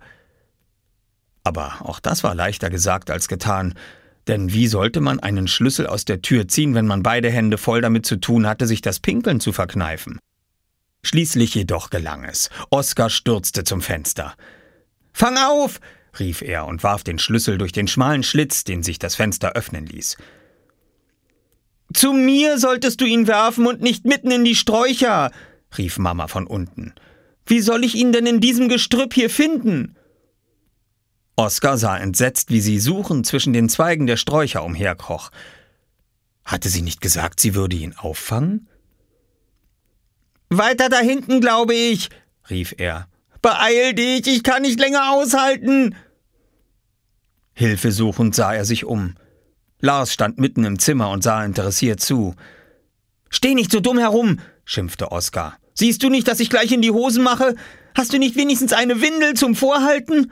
Aber auch das war leichter gesagt als getan. Denn wie sollte man einen Schlüssel aus der Tür ziehen, wenn man beide Hände voll damit zu tun hatte, sich das Pinkeln zu verkneifen? Schließlich jedoch gelang es. Oskar stürzte zum Fenster. »Fang auf«, rief er und warf den Schlüssel durch den schmalen Schlitz, den sich das Fenster öffnen ließ. »Zu mir solltest du ihn werfen und nicht mitten in die Sträucher«, rief Mama von unten. »Wie soll ich ihn denn in diesem Gestrüpp hier finden?« Oskar sah entsetzt, wie sie suchend zwischen den Zweigen der Sträucher umherkroch. Hatte sie nicht gesagt, sie würde ihn auffangen? »Weiter da hinten, glaube ich«, rief er. »Beeil dich, ich kann nicht länger aushalten!« Hilfesuchend sah er sich um. Lars stand mitten im Zimmer und sah interessiert zu. »Steh nicht so dumm herum«, schimpfte Oskar. »Siehst du nicht, dass ich gleich in die Hosen mache? Hast du nicht wenigstens eine Windel zum Vorhalten?«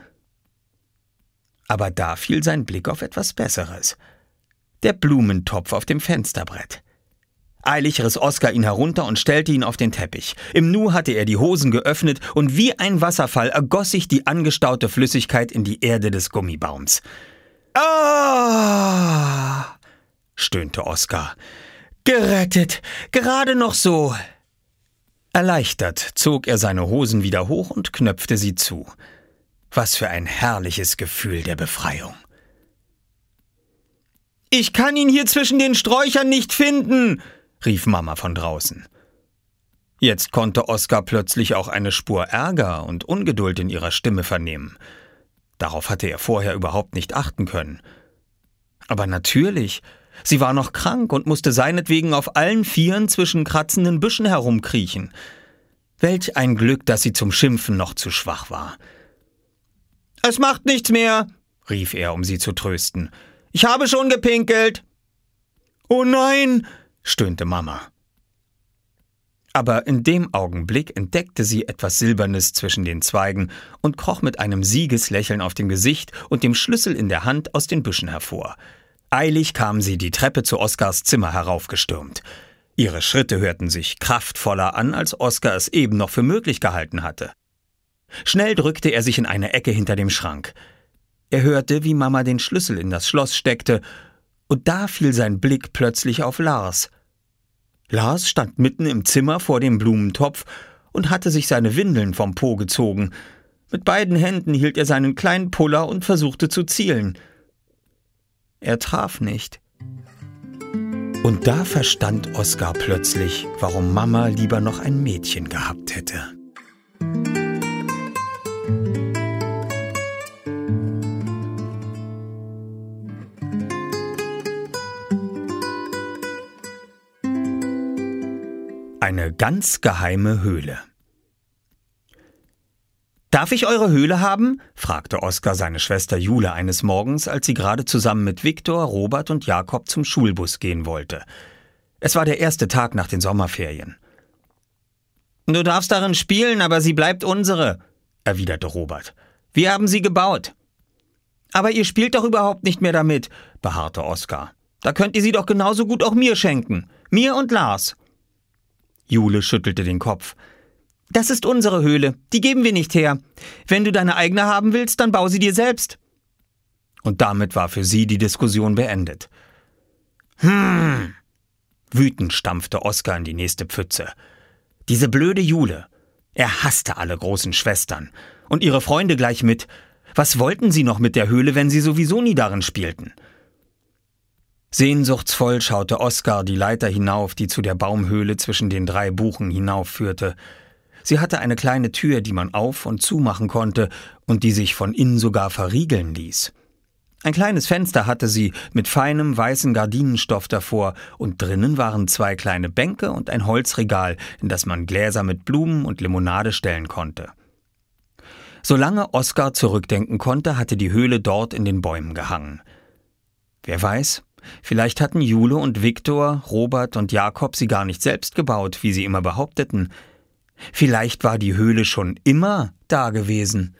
Aber da fiel sein Blick auf etwas Besseres. Der Blumentopf auf dem Fensterbrett. Eilig riss Oskar ihn herunter und stellte ihn auf den Teppich. Im Nu hatte er die Hosen geöffnet und wie ein Wasserfall ergoss sich die angestaute Flüssigkeit in die Erde des Gummibaums. »Ah«, stöhnte Oskar. »Gerettet, gerade noch so.« Erleichtert zog er seine Hosen wieder hoch und knöpfte sie zu. Was für ein herrliches Gefühl der Befreiung. »Ich kann ihn hier zwischen den Sträuchern nicht finden«, rief Mama von draußen. Jetzt konnte Oskar plötzlich auch eine Spur Ärger und Ungeduld in ihrer Stimme vernehmen. Darauf hatte er vorher überhaupt nicht achten können. Aber natürlich, sie war noch krank und musste seinetwegen auf allen Vieren zwischen kratzenden Büschen herumkriechen. Welch ein Glück, dass sie zum Schimpfen noch zu schwach war. »Es macht nichts mehr«, rief er, um sie zu trösten. »Ich habe schon gepinkelt.« »Oh nein«, stöhnte Mama. Aber in dem Augenblick entdeckte sie etwas Silbernes zwischen den Zweigen und kroch mit einem Siegeslächeln auf dem Gesicht und dem Schlüssel in der Hand aus den Büschen hervor. Eilig kam sie die Treppe zu Oskars Zimmer heraufgestürmt. Ihre Schritte hörten sich kraftvoller an, als Oskar es eben noch für möglich gehalten hatte. Schnell drückte er sich in eine Ecke hinter dem Schrank. Er hörte, wie Mama den Schlüssel in das Schloss steckte, und da fiel sein Blick plötzlich auf Lars. Lars stand mitten im Zimmer vor dem Blumentopf und hatte sich seine Windeln vom Po gezogen. Mit beiden Händen hielt er seinen kleinen Puller und versuchte zu zielen. Er traf nicht. Und da verstand Oskar plötzlich, warum Mama lieber noch ein Mädchen gehabt hätte. Eine ganz geheime Höhle. »Darf ich eure Höhle haben?« fragte Oskar seine Schwester Jule eines Morgens, als sie gerade zusammen mit Viktor, Robert und Jakob zum Schulbus gehen wollte. Es war der erste Tag nach den Sommerferien. »Du darfst darin spielen, aber sie bleibt unsere«, erwiderte Robert. »Wir haben sie gebaut.« »Aber ihr spielt doch überhaupt nicht mehr damit«, beharrte Oskar. »Da könnt ihr sie doch genauso gut auch mir schenken. Mir und Lars.« Jule schüttelte den Kopf. »Das ist unsere Höhle, die geben wir nicht her. Wenn du deine eigene haben willst, dann bau sie dir selbst.« Und damit war für sie die Diskussion beendet. »Hm!« Wütend stampfte Oskar in die nächste Pfütze. Diese blöde Jule. Er hasste alle großen Schwestern. Und ihre Freunde gleich mit. Was wollten sie noch mit der Höhle, wenn sie sowieso nie darin spielten? Sehnsuchtsvoll schaute Oskar die Leiter hinauf, die zu der Baumhöhle zwischen den drei Buchen hinaufführte. Sie hatte eine kleine Tür, die man auf- und zumachen konnte und die sich von innen sogar verriegeln ließ. Ein kleines Fenster hatte sie mit feinem weißen Gardinenstoff davor und drinnen waren zwei kleine Bänke und ein Holzregal, in das man Gläser mit Blumen und Limonade stellen konnte. Solange Oskar zurückdenken konnte, hatte die Höhle dort in den Bäumen gehangen. Wer weiß, vielleicht hatten Jule und Viktor, Robert und Jakob sie gar nicht selbst gebaut, wie sie immer behaupteten. Vielleicht war die Höhle schon immer da gewesen.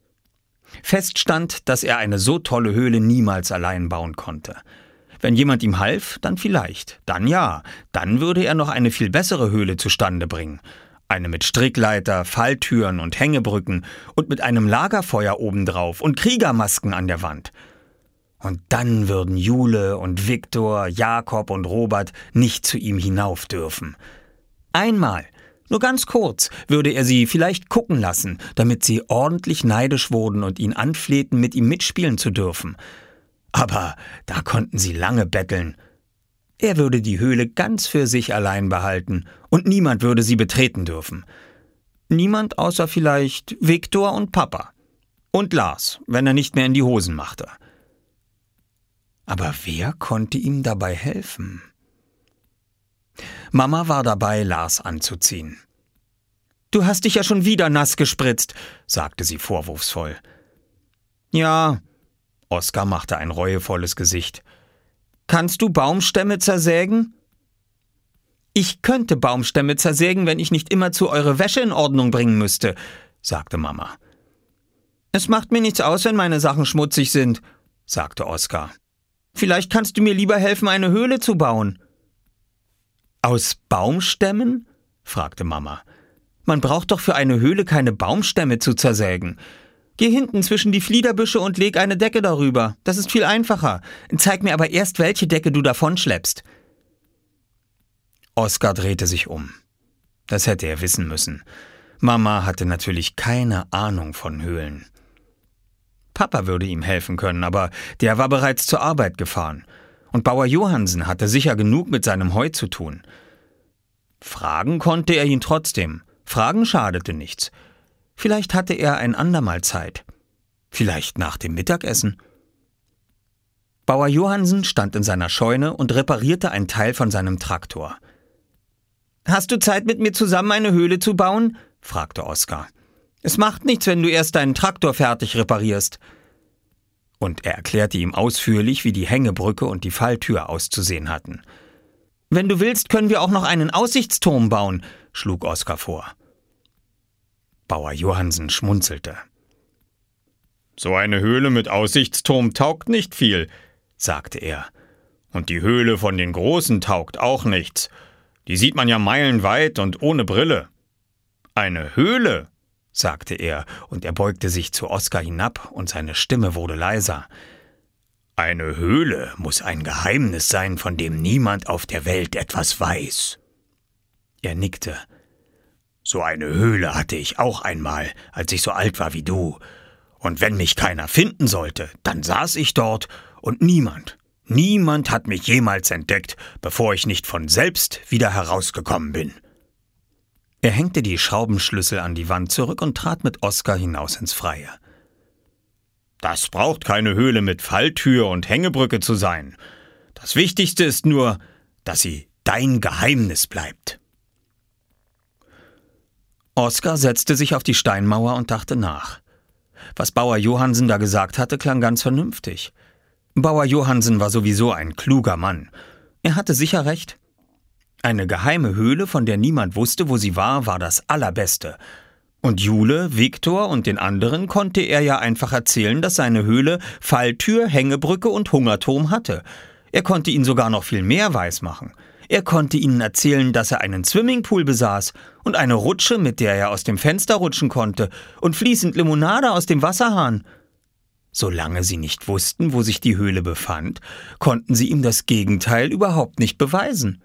Fest stand, dass er eine so tolle Höhle niemals allein bauen konnte. Wenn jemand ihm half, dann vielleicht. Dann ja, dann würde er noch eine viel bessere Höhle zustande bringen. Eine mit Strickleiter, Falltüren und Hängebrücken und mit einem Lagerfeuer obendrauf und Kriegermasken an der Wand. Und dann würden Jule und Viktor, Jakob und Robert nicht zu ihm hinauf dürfen. Einmal, nur ganz kurz, würde er sie vielleicht gucken lassen, damit sie ordentlich neidisch wurden und ihn anflehten, mit ihm mitspielen zu dürfen. Aber da konnten sie lange betteln. Er würde die Höhle ganz für sich allein behalten und niemand würde sie betreten dürfen. Niemand außer vielleicht Viktor und Papa. Und Lars, wenn er nicht mehr in die Hosen machte. Aber wer konnte ihm dabei helfen? Mama war dabei, Lars anzuziehen. »Du hast dich ja schon wieder nass gespritzt«, sagte sie vorwurfsvoll. »Ja«, Oskar machte ein reuevolles Gesicht. »Kannst du Baumstämme zersägen?« »Ich könnte Baumstämme zersägen, wenn ich nicht immerzu eure Wäsche in Ordnung bringen müsste«, sagte Mama. »Es macht mir nichts aus, wenn meine Sachen schmutzig sind«, sagte Oskar. »Vielleicht kannst du mir lieber helfen, eine Höhle zu bauen.« »Aus Baumstämmen?« fragte Mama. »Man braucht doch für eine Höhle keine Baumstämme zu zersägen. Geh hinten zwischen die Fliederbüsche und leg eine Decke darüber. Das ist viel einfacher. Zeig mir aber erst, welche Decke du davonschleppst.« Oskar drehte sich um. Das hätte er wissen müssen. Mama hatte natürlich keine Ahnung von Höhlen. Papa würde ihm helfen können, aber der war bereits zur Arbeit gefahren. Und Bauer Johansen hatte sicher genug mit seinem Heu zu tun. Fragen konnte er ihn trotzdem. Fragen schadete nichts. Vielleicht hatte er ein andermal Zeit. Vielleicht nach dem Mittagessen. Bauer Johansen stand in seiner Scheune und reparierte ein Teil von seinem Traktor. »Hast du Zeit, mit mir zusammen eine Höhle zu bauen?« fragte Oskar. »Es macht nichts, wenn du erst deinen Traktor fertig reparierst.« Und er erklärte ihm ausführlich, wie die Hängebrücke und die Falltür auszusehen hatten. »Wenn du willst, können wir auch noch einen Aussichtsturm bauen. schlug Oskar vor. Bauer Johansen schmunzelte. »So eine Höhle mit Aussichtsturm taugt nicht viel«, sagte er. »Und die Höhle von den Großen taugt auch nichts. Die sieht man ja meilenweit und ohne Brille.« »Eine Höhle«, sagte er, und er beugte sich zu Oskar hinab, und seine Stimme wurde leiser. »Eine Höhle muss ein Geheimnis sein, von dem niemand auf der Welt etwas weiß.« Er nickte. »So eine Höhle hatte ich auch einmal, als ich so alt war wie du. Und wenn mich keiner finden sollte, dann saß ich dort und niemand, niemand hat mich jemals entdeckt, bevor ich nicht von selbst wieder herausgekommen bin.« Er hängte die Schraubenschlüssel an die Wand zurück und trat mit Oskar hinaus ins Freie. »Das braucht keine Höhle mit Falltür und Hängebrücke zu sein. Das Wichtigste ist nur, dass sie dein Geheimnis bleibt.« Oskar setzte sich auf die Steinmauer und dachte nach. Was Bauer Johansen da gesagt hatte, klang ganz vernünftig. Bauer Johansen war sowieso ein kluger Mann. Er hatte sicher recht. Eine geheime Höhle, von der niemand wusste, wo sie war, war das Allerbeste. Und Jule, Viktor und den anderen konnte er ja einfach erzählen, dass seine Höhle Falltür, Hängebrücke und Hungerturm hatte. Er konnte ihnen sogar noch viel mehr weismachen. Er konnte ihnen erzählen, dass er einen Swimmingpool besaß und eine Rutsche, mit der er aus dem Fenster rutschen konnte, und fließend Limonade aus dem Wasserhahn. Solange sie nicht wussten, wo sich die Höhle befand, konnten sie ihm das Gegenteil überhaupt nicht beweisen.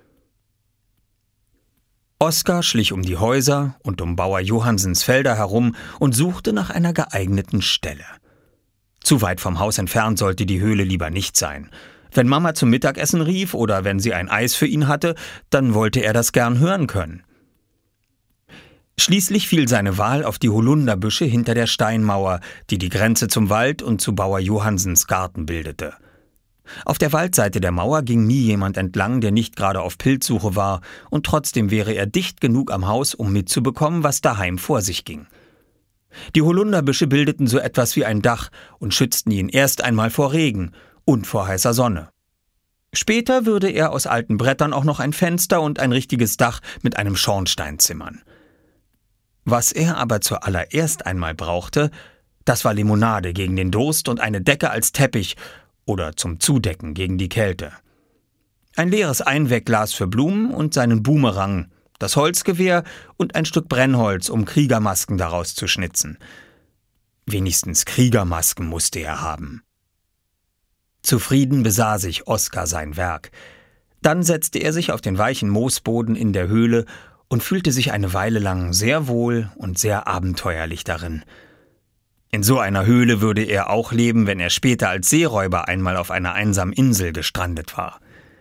Oskar schlich um die Häuser und um Bauer Johansens Felder herum und suchte nach einer geeigneten Stelle. Zu weit vom Haus entfernt sollte die Höhle lieber nicht sein. Wenn Mama zum Mittagessen rief oder wenn sie ein Eis für ihn hatte, dann wollte er das gern hören können. Schließlich fiel seine Wahl auf die Holunderbüsche hinter der Steinmauer, die die Grenze zum Wald und zu Bauer Johansens Garten bildete. Auf der Waldseite der Mauer ging nie jemand entlang, der nicht gerade auf Pilzsuche war, und trotzdem wäre er dicht genug am Haus, um mitzubekommen, was daheim vor sich ging. Die Holunderbüsche bildeten so etwas wie ein Dach und schützten ihn erst einmal vor Regen und vor heißer Sonne. Später würde er aus alten Brettern auch noch ein Fenster und ein richtiges Dach mit einem Schornstein zimmern. Was er aber zuallererst einmal brauchte, das war Limonade gegen den Durst und eine Decke als Teppich oder zum Zudecken gegen die Kälte. Ein leeres Einwegglas für Blumen und seinen Boomerang, das Holzgewehr und ein Stück Brennholz, um Kriegermasken daraus zu schnitzen. Wenigstens Kriegermasken musste er haben. Zufrieden besah sich Oskar sein Werk. Dann setzte er sich auf den weichen Moosboden in der Höhle und fühlte sich eine Weile lang sehr wohl und sehr abenteuerlich darin. In so einer Höhle würde er auch leben, wenn er später als Seeräuber einmal auf einer einsamen Insel gestrandet war.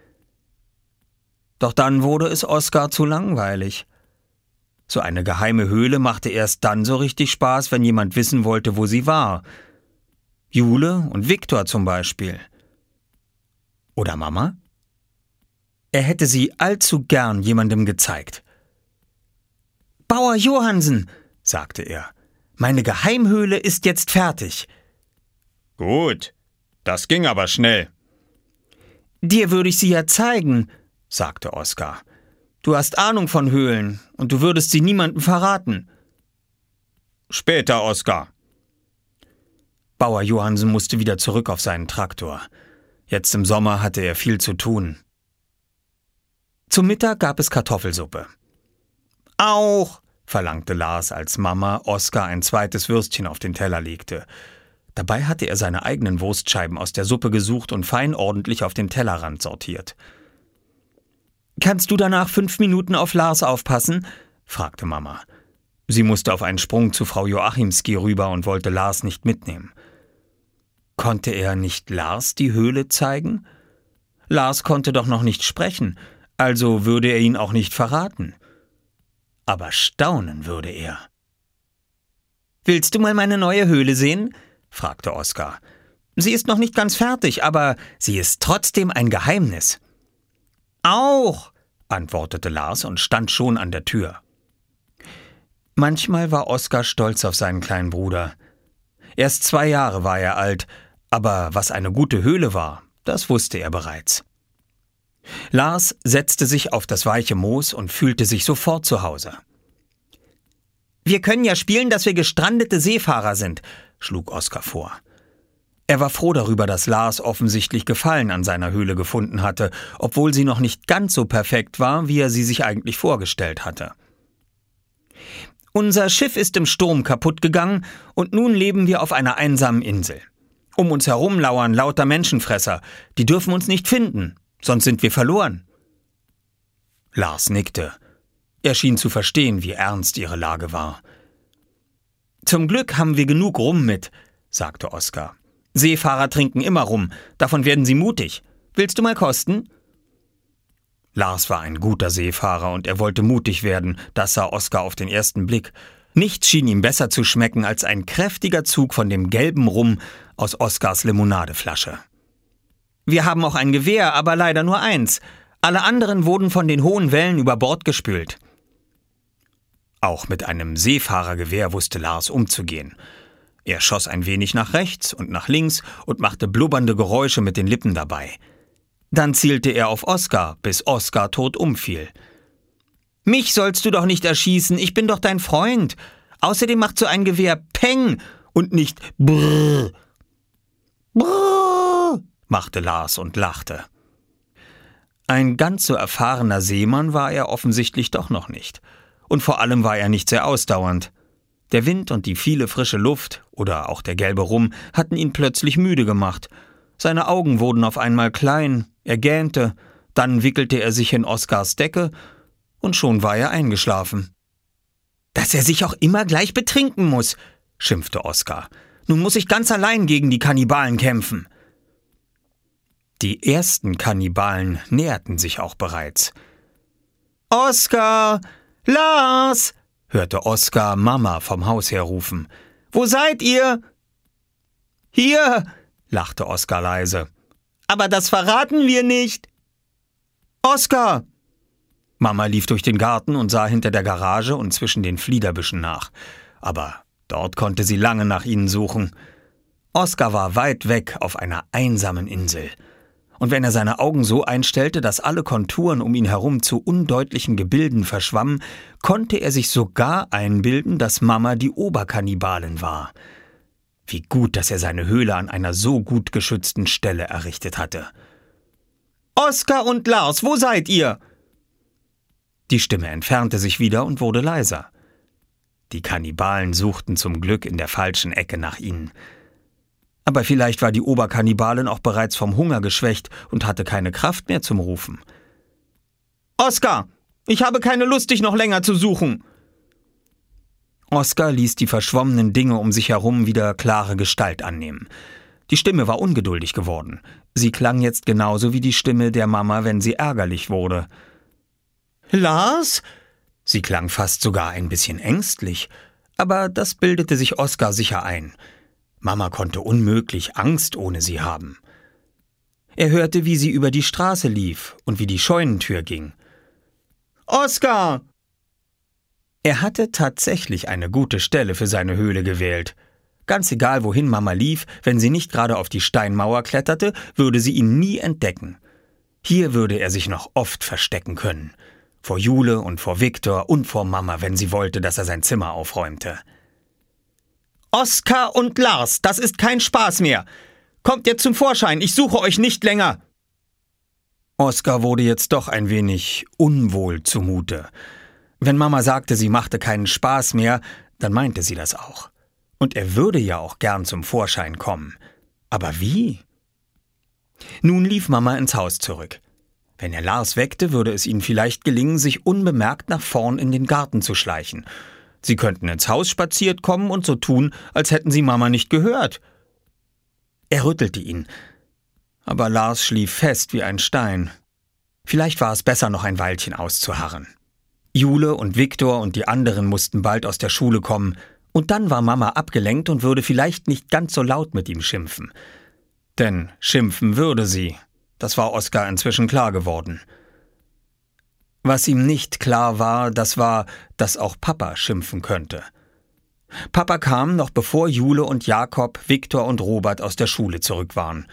Doch dann wurde es Oskar zu langweilig. So eine geheime Höhle machte erst dann so richtig Spaß, wenn jemand wissen wollte, wo sie war. Jule und Viktor zum Beispiel. Oder Mama? Er hätte sie allzu gern jemandem gezeigt. »Bauer Johansen«, sagte er, »meine Geheimhöhle ist jetzt fertig.« »Gut, das ging aber schnell.« »Dir würde ich sie ja zeigen«, sagte Oskar. »Du hast Ahnung von Höhlen und du würdest sie niemandem verraten.« »Später, Oskar.« Bauer Johansen musste wieder zurück auf seinen Traktor. Jetzt im Sommer hatte er viel zu tun. Zum Mittag gab es Kartoffelsuppe. »Auch«, verlangte Lars, als Mama Oskar ein zweites Würstchen auf den Teller legte. Dabei hatte er seine eigenen Wurstscheiben aus der Suppe gesucht und fein ordentlich auf den Tellerrand sortiert. »Kannst du danach fünf Minuten auf Lars aufpassen?« fragte Mama. Sie musste auf einen Sprung zu Frau Joachimski rüber und wollte Lars nicht mitnehmen. Konnte er nicht Lars die Höhle zeigen? Lars konnte doch noch nicht sprechen, also würde er ihn auch nicht verraten. Aber staunen würde er. »Willst du mal meine neue Höhle sehen?« fragte Oskar. »Sie ist noch nicht ganz fertig, aber sie ist trotzdem ein Geheimnis.« »Auch«, antwortete Lars und stand schon an der Tür. Manchmal war Oskar stolz auf seinen kleinen Bruder. Erst zwei Jahre war er alt, aber was eine gute Höhle war, das wusste er bereits. Lars setzte sich auf das weiche Moos und fühlte sich sofort zu Hause. »Wir können ja spielen, dass wir gestrandete Seefahrer sind«, schlug Oskar vor. Er war froh darüber, dass Lars offensichtlich Gefallen an seiner Höhle gefunden hatte, obwohl sie noch nicht ganz so perfekt war, wie er sie sich eigentlich vorgestellt hatte. »Unser Schiff ist im Sturm kaputt gegangen und nun leben wir auf einer einsamen Insel. Um uns herum lauern lauter Menschenfresser, die dürfen uns nicht finden, sonst sind wir verloren.« Lars nickte. Er schien zu verstehen, wie ernst ihre Lage war. »Zum Glück haben wir genug Rum mit«, sagte Oskar. »Seefahrer trinken immer Rum, davon werden sie mutig. Willst du mal kosten?« Lars war ein guter Seefahrer und er wollte mutig werden, das sah Oskar auf den ersten Blick. Nichts schien ihm besser zu schmecken als ein kräftiger Zug von dem gelben Rum aus Oskars Limonadeflasche. »Wir haben auch ein Gewehr, aber leider nur eins. Alle anderen wurden von den hohen Wellen über Bord gespült.« Auch mit einem Seefahrergewehr wusste Lars umzugehen. Er schoss ein wenig nach rechts und nach links und machte blubbernde Geräusche mit den Lippen dabei. Dann zielte er auf Oskar, bis Oskar tot umfiel. »Mich sollst du doch nicht erschießen, ich bin doch dein Freund. Außerdem macht so ein Gewehr Peng und nicht Brrr.« »Brrr«, machte Lars und lachte. Ein ganz so erfahrener Seemann war er offensichtlich doch noch nicht. Und vor allem war er nicht sehr ausdauernd. Der Wind und die viele frische Luft, oder auch der gelbe Rum, hatten ihn plötzlich müde gemacht. Seine Augen wurden auf einmal klein, er gähnte, dann wickelte er sich in Oskars Decke und schon war er eingeschlafen. »Dass er sich auch immer gleich betrinken muss«, schimpfte Oskar. »Nun muss ich ganz allein gegen die Kannibalen kämpfen.« Die ersten Kannibalen näherten sich auch bereits. »Oskar! Lars!« hörte Oskar Mama vom Haus her rufen. »Wo seid ihr?« »Hier«, lachte Oskar leise. »Aber das verraten wir nicht.« »Oskar!« Mama lief durch den Garten und sah hinter der Garage und zwischen den Fliederbüschen nach. Aber dort konnte sie lange nach ihnen suchen. Oskar war weit weg auf einer einsamen Insel. Und wenn er seine Augen so einstellte, dass alle Konturen um ihn herum zu undeutlichen Gebilden verschwammen, konnte er sich sogar einbilden, dass Mama die Oberkannibalin war. Wie gut, dass er seine Höhle an einer so gut geschützten Stelle errichtet hatte. »Oskar und Lars, wo seid ihr?« Die Stimme entfernte sich wieder und wurde leiser. Die Kannibalen suchten zum Glück in der falschen Ecke nach ihnen. Aber vielleicht war die Oberkannibalin auch bereits vom Hunger geschwächt und hatte keine Kraft mehr zum Rufen. »Oskar, ich habe keine Lust, dich noch länger zu suchen!« Oskar ließ die verschwommenen Dinge um sich herum wieder klare Gestalt annehmen. Die Stimme war ungeduldig geworden. Sie klang jetzt genauso wie die Stimme der Mama, wenn sie ärgerlich wurde. »Lars?« Sie klang fast sogar ein bisschen ängstlich, aber das bildete sich Oskar sicher ein. Mama konnte unmöglich Angst ohne sie haben. Er hörte, wie sie über die Straße lief und wie die Scheunentür ging. »Oskar!« Er hatte tatsächlich eine gute Stelle für seine Höhle gewählt. Ganz egal, wohin Mama lief, wenn sie nicht gerade auf die Steinmauer kletterte, würde sie ihn nie entdecken. Hier würde er sich noch oft verstecken können. Vor Jule und vor Viktor und vor Mama, wenn sie wollte, dass er sein Zimmer aufräumte. »Oskar und Lars, das ist kein Spaß mehr. Kommt jetzt zum Vorschein, ich suche euch nicht länger.« Oskar wurde jetzt doch ein wenig unwohl zumute. Wenn Mama sagte, sie machte keinen Spaß mehr, dann meinte sie das auch. Und er würde ja auch gern zum Vorschein kommen. Aber wie? Nun lief Mama ins Haus zurück. Wenn er Lars weckte, würde es ihnen vielleicht gelingen, sich unbemerkt nach vorn in den Garten zu schleichen. Sie könnten ins Haus spaziert kommen und so tun, als hätten sie Mama nicht gehört. Er rüttelte ihn. Aber Lars schlief fest wie ein Stein. Vielleicht war es besser, noch ein Weilchen auszuharren. Jule und Viktor und die anderen mussten bald aus der Schule kommen, und dann war Mama abgelenkt und würde vielleicht nicht ganz so laut mit ihm schimpfen. Denn schimpfen würde sie, das war Oskar inzwischen klar geworden. Was ihm nicht klar war, das war, dass auch Papa schimpfen könnte. Papa kam, noch bevor Jule und Jakob, Viktor und Robert aus der Schule zurück waren.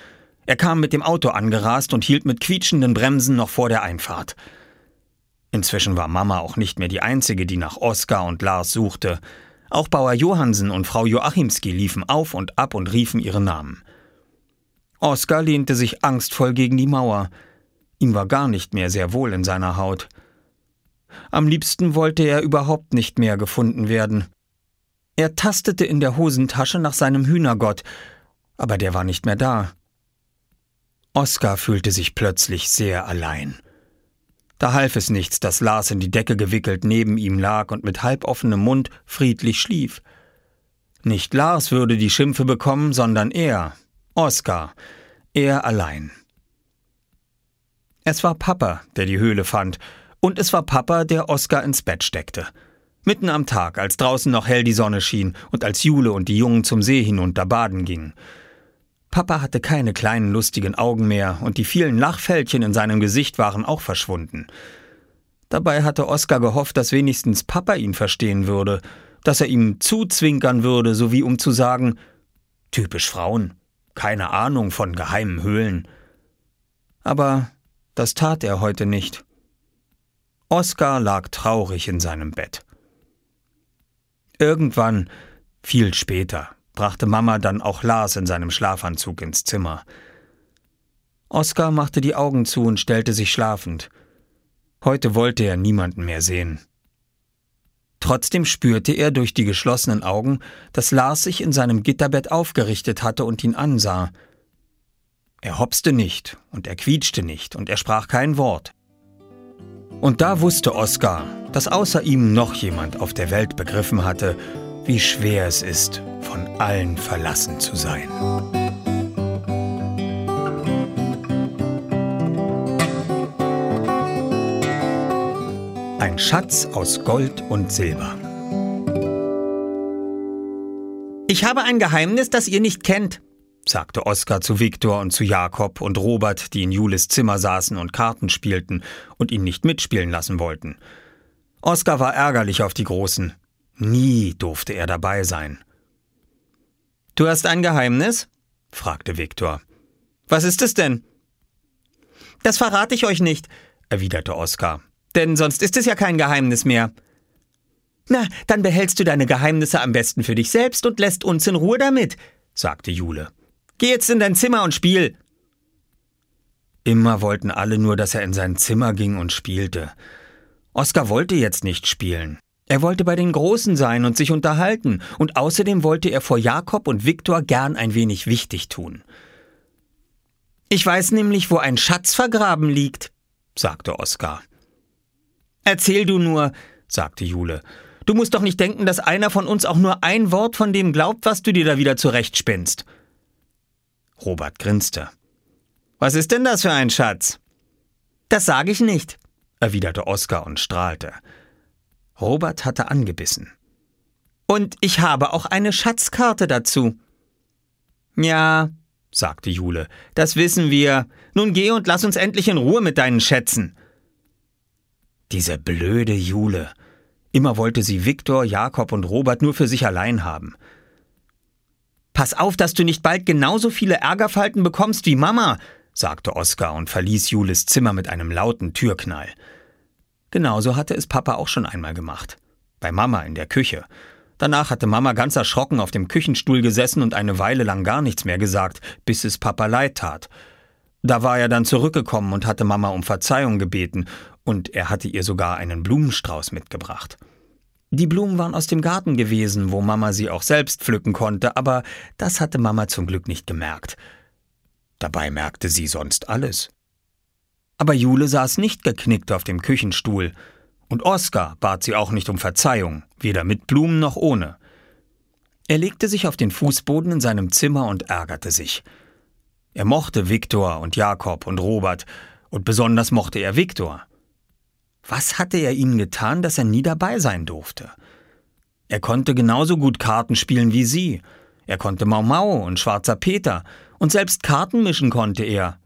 Er kam mit dem Auto angerast und hielt mit quietschenden Bremsen noch vor der Einfahrt. Inzwischen war Mama auch nicht mehr die Einzige, die nach Oskar und Lars suchte. Auch Bauer Johansen und Frau Joachimski liefen auf und ab und riefen ihre Namen. Oskar lehnte sich angstvoll gegen die Mauer. Ihm war gar nicht mehr sehr wohl in seiner Haut. Am liebsten wollte er überhaupt nicht mehr gefunden werden. Er tastete in der Hosentasche nach seinem Hühnergott, aber der war nicht mehr da. Oskar fühlte sich plötzlich sehr allein. Da half es nichts, dass Lars in die Decke gewickelt neben ihm lag und mit halboffenem Mund friedlich schlief. Nicht Lars würde die Schimpfe bekommen, sondern er, Oskar, er allein. Es war Papa, der die Höhle fand, und es war Papa, der Oskar ins Bett steckte. Mitten am Tag, als draußen noch hell die Sonne schien und als Jule und die Jungen zum See hinunter baden gingen. Papa hatte keine kleinen lustigen Augen mehr und die vielen Lachfältchen in seinem Gesicht waren auch verschwunden. Dabei hatte Oskar gehofft, dass wenigstens Papa ihn verstehen würde, dass er ihm zuzwinkern würde, sowie um zu sagen, typisch Frauen, keine Ahnung von geheimen Höhlen. Aber das tat er heute nicht. Oskar lag traurig in seinem Bett. Irgendwann, viel später, brachte Mama dann auch Lars in seinem Schlafanzug ins Zimmer. Oskar machte die Augen zu und stellte sich schlafend. Heute wollte er niemanden mehr sehen. Trotzdem spürte er durch die geschlossenen Augen, dass Lars sich in seinem Gitterbett aufgerichtet hatte und ihn ansah. Er hopste nicht und er quietschte nicht und er sprach kein Wort. Und da wusste Oskar, dass außer ihm noch jemand auf der Welt begriffen hatte, wie schwer es ist, von allen verlassen zu sein. Ein Schatz aus Gold und Silber. »Ich habe ein Geheimnis, das ihr nicht kennt«, sagte Oskar zu Viktor und zu Jakob und Robert, die in Jules Zimmer saßen und Karten spielten und ihn nicht mitspielen lassen wollten. Oskar war ärgerlich auf die Großen. Nie durfte er dabei sein. »Du hast ein Geheimnis?« fragte Viktor. »Was ist es denn?« »Das verrate ich euch nicht«, erwiderte Oskar. »Denn sonst ist es ja kein Geheimnis mehr.« »Na, dann behältst du deine Geheimnisse am besten für dich selbst und lässt uns in Ruhe damit«, sagte Jule. »Geh jetzt in dein Zimmer und spiel.« Immer wollten alle nur, dass er in sein Zimmer ging und spielte. Oskar wollte jetzt nicht spielen. Er wollte bei den Großen sein und sich unterhalten, und außerdem wollte er vor Jakob und Viktor gern ein wenig wichtig tun. »Ich weiß nämlich, wo ein Schatz vergraben liegt«, sagte Oskar. »Erzähl du nur«, sagte Jule. »Du musst doch nicht denken, dass einer von uns auch nur ein Wort von dem glaubt, was du dir da wieder zurechtspinnst.« Robert grinste. »Was ist denn das für ein Schatz?« »Das sage ich nicht«, erwiderte Oskar und strahlte. Robert hatte angebissen. »Und ich habe auch eine Schatzkarte dazu.« »Ja«, sagte Jule, »das wissen wir. Nun geh und lass uns endlich in Ruhe mit deinen Schätzen.« Diese blöde Jule. Immer wollte sie Viktor, Jakob und Robert nur für sich allein haben. »Pass auf, dass du nicht bald genauso viele Ärgerfalten bekommst wie Mama«, sagte Oskar und verließ Jules Zimmer mit einem lauten Türknall. Genauso hatte es Papa auch schon einmal gemacht. Bei Mama in der Küche. Danach hatte Mama ganz erschrocken auf dem Küchenstuhl gesessen und eine Weile lang gar nichts mehr gesagt, bis es Papa leid tat. Da war er dann zurückgekommen und hatte Mama um Verzeihung gebeten, und er hatte ihr sogar einen Blumenstrauß mitgebracht. Die Blumen waren aus dem Garten gewesen, wo Mama sie auch selbst pflücken konnte, aber das hatte Mama zum Glück nicht gemerkt. Dabei merkte sie sonst alles. Aber Jule saß nicht geknickt auf dem Küchenstuhl, und Oskar bat sie auch nicht um Verzeihung, weder mit Blumen noch ohne. Er legte sich auf den Fußboden in seinem Zimmer und ärgerte sich. Er mochte Viktor und Jakob und Robert, und besonders mochte er Viktor. Was hatte er ihnen getan, dass er nie dabei sein durfte? Er konnte genauso gut Karten spielen wie sie. Er konnte Mau Mau und Schwarzer Peter, und selbst Karten mischen konnte er.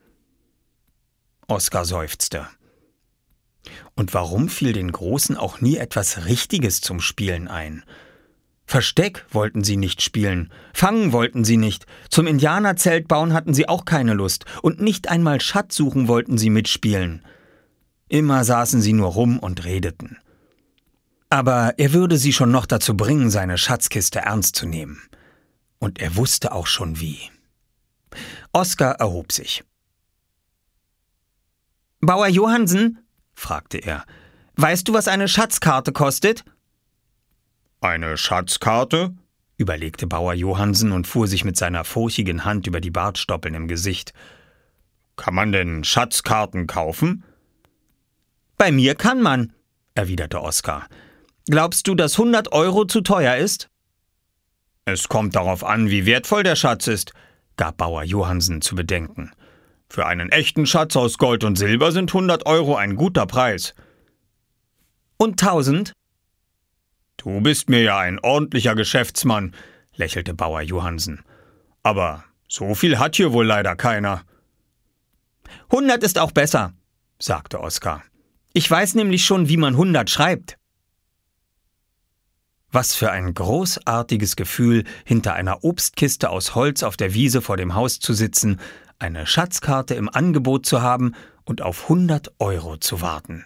Oskar seufzte. Und warum fiel den Großen auch nie etwas Richtiges zum Spielen ein? Versteck wollten sie nicht spielen, fangen wollten sie nicht, zum Indianerzelt bauen hatten sie auch keine Lust und nicht einmal Schatz suchen wollten sie mitspielen. Immer saßen sie nur rum und redeten. Aber er würde sie schon noch dazu bringen, seine Schatzkiste ernst zu nehmen. Und er wusste auch schon wie. Oskar erhob sich. »Bauer Johansen«, fragte er, »weißt du, was eine Schatzkarte kostet?« »Eine Schatzkarte?« überlegte Bauer Johansen und fuhr sich mit seiner furchigen Hand über die Bartstoppeln im Gesicht. »Kann man denn Schatzkarten kaufen?« »Bei mir kann man«, erwiderte Oskar. »Glaubst du, dass hundert Euro zu teuer ist?« »Es kommt darauf an, wie wertvoll der Schatz ist«, gab Bauer Johansen zu bedenken. »Für einen echten Schatz aus Gold und Silber sind hundert Euro ein guter Preis.« »Und tausend?« »Du bist mir ja ein ordentlicher Geschäftsmann«, lächelte Bauer Johansen. »Aber so viel hat hier wohl leider keiner.« »Hundert ist auch besser«, sagte Oskar. »Ich weiß nämlich schon, wie man hundert schreibt.« Was für ein großartiges Gefühl, hinter einer Obstkiste aus Holz auf der Wiese vor dem Haus zu sitzen, eine Schatzkarte im Angebot zu haben und auf hundert Euro zu warten.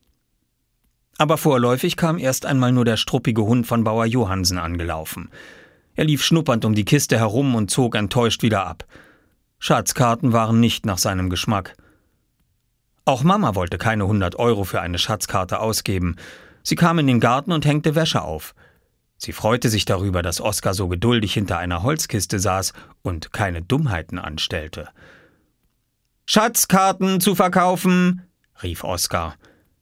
Aber vorläufig kam erst einmal nur der struppige Hund von Bauer Johansen angelaufen. Er lief schnuppernd um die Kiste herum und zog enttäuscht wieder ab. Schatzkarten waren nicht nach seinem Geschmack. Auch Mama wollte keine hundert Euro für eine Schatzkarte ausgeben. Sie kam in den Garten und hängte Wäsche auf. Sie freute sich darüber, dass Oskar so geduldig hinter einer Holzkiste saß und keine Dummheiten anstellte. »Schatzkarten zu verkaufen«, rief Oskar.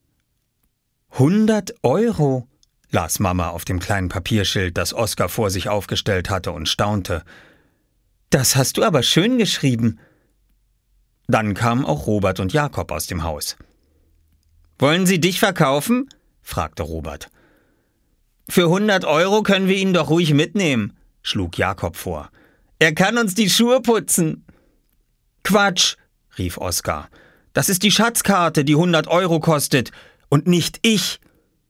»Hundert Euro«, las Mama auf dem kleinen Papierschild, das Oskar vor sich aufgestellt hatte und staunte. »Das hast du aber schön geschrieben.« Dann kamen auch Robert und Jakob aus dem Haus. »Wollen Sie dich verkaufen?« fragte Robert. »Für hundert Euro können wir ihn doch ruhig mitnehmen«, schlug Jakob vor. »Er kann uns die Schuhe putzen.« »Quatsch«, rief Oskar. »Das ist die Schatzkarte, die hundert Euro kostet, und nicht ich.«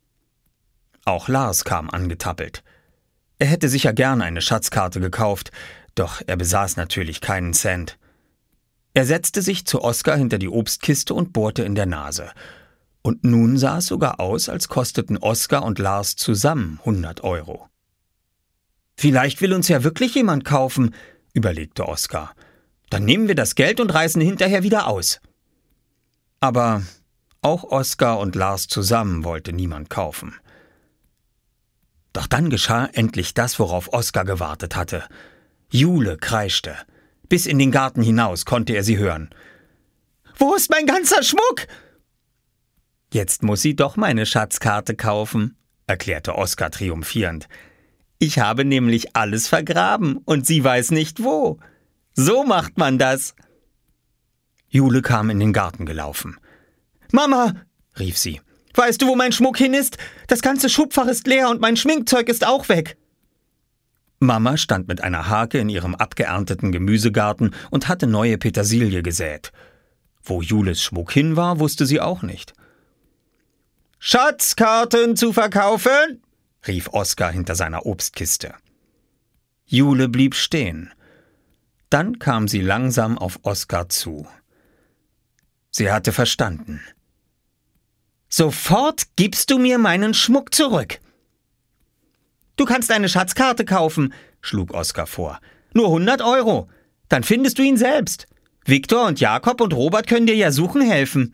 Auch Lars kam angetappelt. Er hätte sicher gern eine Schatzkarte gekauft, doch er besaß natürlich keinen Cent. Er setzte sich zu Oskar hinter die Obstkiste und bohrte in der Nase. Und nun sah es sogar aus, als kosteten Oskar und Lars zusammen hundert Euro. »Vielleicht will uns ja wirklich jemand kaufen«, überlegte Oskar. »Dann nehmen wir das Geld und reißen hinterher wieder aus.« Aber auch Oskar und Lars zusammen wollte niemand kaufen. Doch dann geschah endlich das, worauf Oskar gewartet hatte. Jule kreischte. Bis in den Garten hinaus konnte er sie hören. »Wo ist mein ganzer Schmuck?« »Jetzt muss sie doch meine Schatzkarte kaufen«, erklärte Oskar triumphierend. »Ich habe nämlich alles vergraben und sie weiß nicht wo. So macht man das.« Jule kam in den Garten gelaufen. »Mama«, rief sie, »weißt du, wo mein Schmuck hin ist? Das ganze Schubfach ist leer und mein Schminkzeug ist auch weg.« Mama stand mit einer Hake in ihrem abgeernteten Gemüsegarten und hatte neue Petersilie gesät. Wo Jules Schmuck hin war, wusste sie auch nicht. »Schatzkarten zu verkaufen«, rief Oskar hinter seiner Obstkiste. Jule blieb stehen. Dann kam sie langsam auf Oskar zu. Sie hatte verstanden. »Sofort gibst du mir meinen Schmuck zurück.« »Du kannst eine Schatzkarte kaufen«, schlug Oskar vor. »Nur hundert Euro. Dann findest du ihn selbst. Viktor und Jakob und Robert können dir ja suchen helfen.«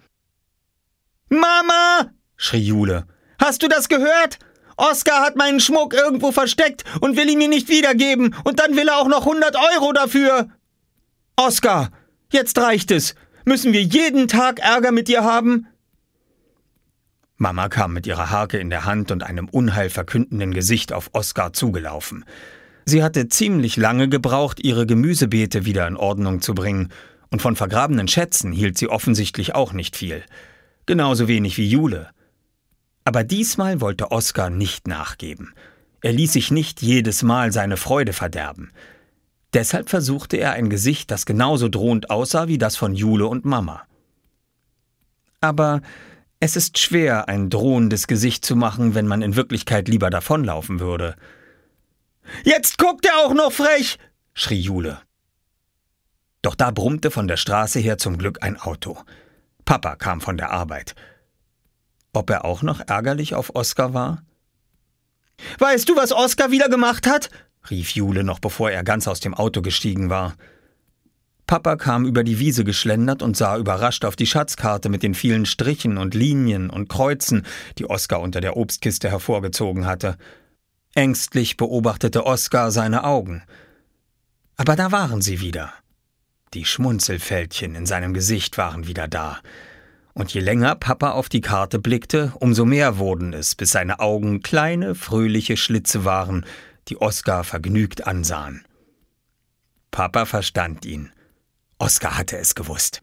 »Mama«, schrie Jule. »Hast du das gehört? Oskar hat meinen Schmuck irgendwo versteckt und will ihn mir nicht wiedergeben und dann will er auch noch hundert Euro dafür. Oskar, jetzt reicht es. Müssen wir jeden Tag Ärger mit dir haben?« Mama kam mit ihrer Hake in der Hand und einem unheilverkündenden Gesicht auf Oskar zugelaufen. Sie hatte ziemlich lange gebraucht, ihre Gemüsebeete wieder in Ordnung zu bringen, und von vergrabenen Schätzen hielt sie offensichtlich auch nicht viel. Genauso wenig wie Jule. Aber diesmal wollte Oskar nicht nachgeben. Er ließ sich nicht jedes Mal seine Freude verderben. Deshalb versuchte er ein Gesicht, das genauso drohend aussah wie das von Jule und Mama. Aber es ist schwer, ein drohendes Gesicht zu machen, wenn man in Wirklichkeit lieber davonlaufen würde. »Jetzt guckt er auch noch frech«, schrie Jule. Doch da brummte von der Straße her zum Glück ein Auto. Papa kam von der Arbeit. Ob er auch noch ärgerlich auf Oskar war? »Weißt du, was Oskar wieder gemacht hat?« rief Jule, noch bevor er ganz aus dem Auto gestiegen war. Papa kam über die Wiese geschlendert und sah überrascht auf die Schatzkarte mit den vielen Strichen und Linien und Kreuzen, die Oskar unter der Obstkiste hervorgezogen hatte. Ängstlich beobachtete Oskar seine Augen. Aber da waren sie wieder. Die Schmunzelfältchen in seinem Gesicht waren wieder da. Und je länger Papa auf die Karte blickte, umso mehr wurden es, bis seine Augen kleine, fröhliche Schlitze waren, die Oskar vergnügt ansahen. Papa verstand ihn. Oskar hatte es gewusst.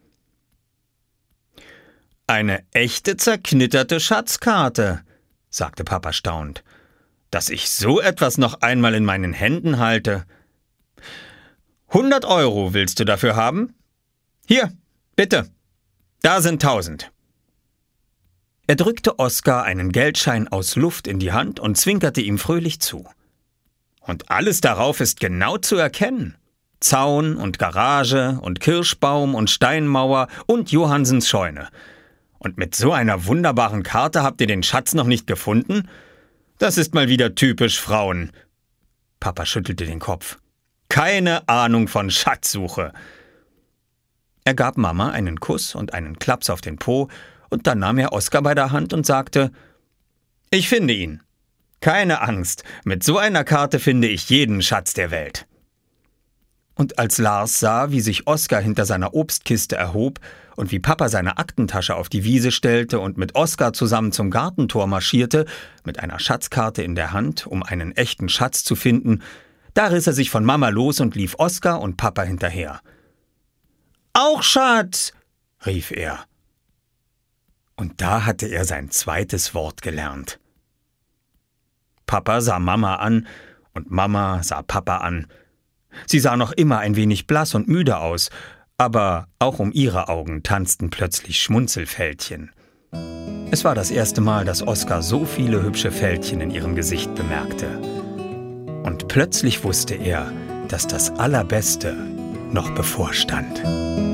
»Eine echte zerknitterte Schatzkarte«, sagte Papa staunend. »Dass ich so etwas noch einmal in meinen Händen halte. Hundert Euro willst du dafür haben? Hier, bitte. Da sind tausend.« Er drückte Oskar einen Geldschein aus Luft in die Hand und zwinkerte ihm fröhlich zu. »Und alles darauf ist genau zu erkennen. Zaun und Garage und Kirschbaum und Steinmauer und Johannsens Scheune. Und mit so einer wunderbaren Karte habt ihr den Schatz noch nicht gefunden? Das ist mal wieder typisch Frauen.« Papa schüttelte den Kopf. »Keine Ahnung von Schatzsuche.« Er gab Mama einen Kuss und einen Klaps auf den Po, und dann nahm er Oskar bei der Hand und sagte, »Ich finde ihn. Keine Angst, mit so einer Karte finde ich jeden Schatz der Welt.« Und als Lars sah, wie sich Oskar hinter seiner Obstkiste erhob und wie Papa seine Aktentasche auf die Wiese stellte und mit Oskar zusammen zum Gartentor marschierte, mit einer Schatzkarte in der Hand, um einen echten Schatz zu finden, da riss er sich von Mama los und lief Oskar und Papa hinterher. »Auch Schatz«, rief er. Und da hatte er sein zweites Wort gelernt. Papa sah Mama an und Mama sah Papa an. Sie sah noch immer ein wenig blass und müde aus, aber auch um ihre Augen tanzten plötzlich Schmunzelfältchen. Es war das erste Mal, dass Oskar so viele hübsche Fältchen in ihrem Gesicht bemerkte. Und plötzlich wusste er, dass das Allerbeste noch bevorstand.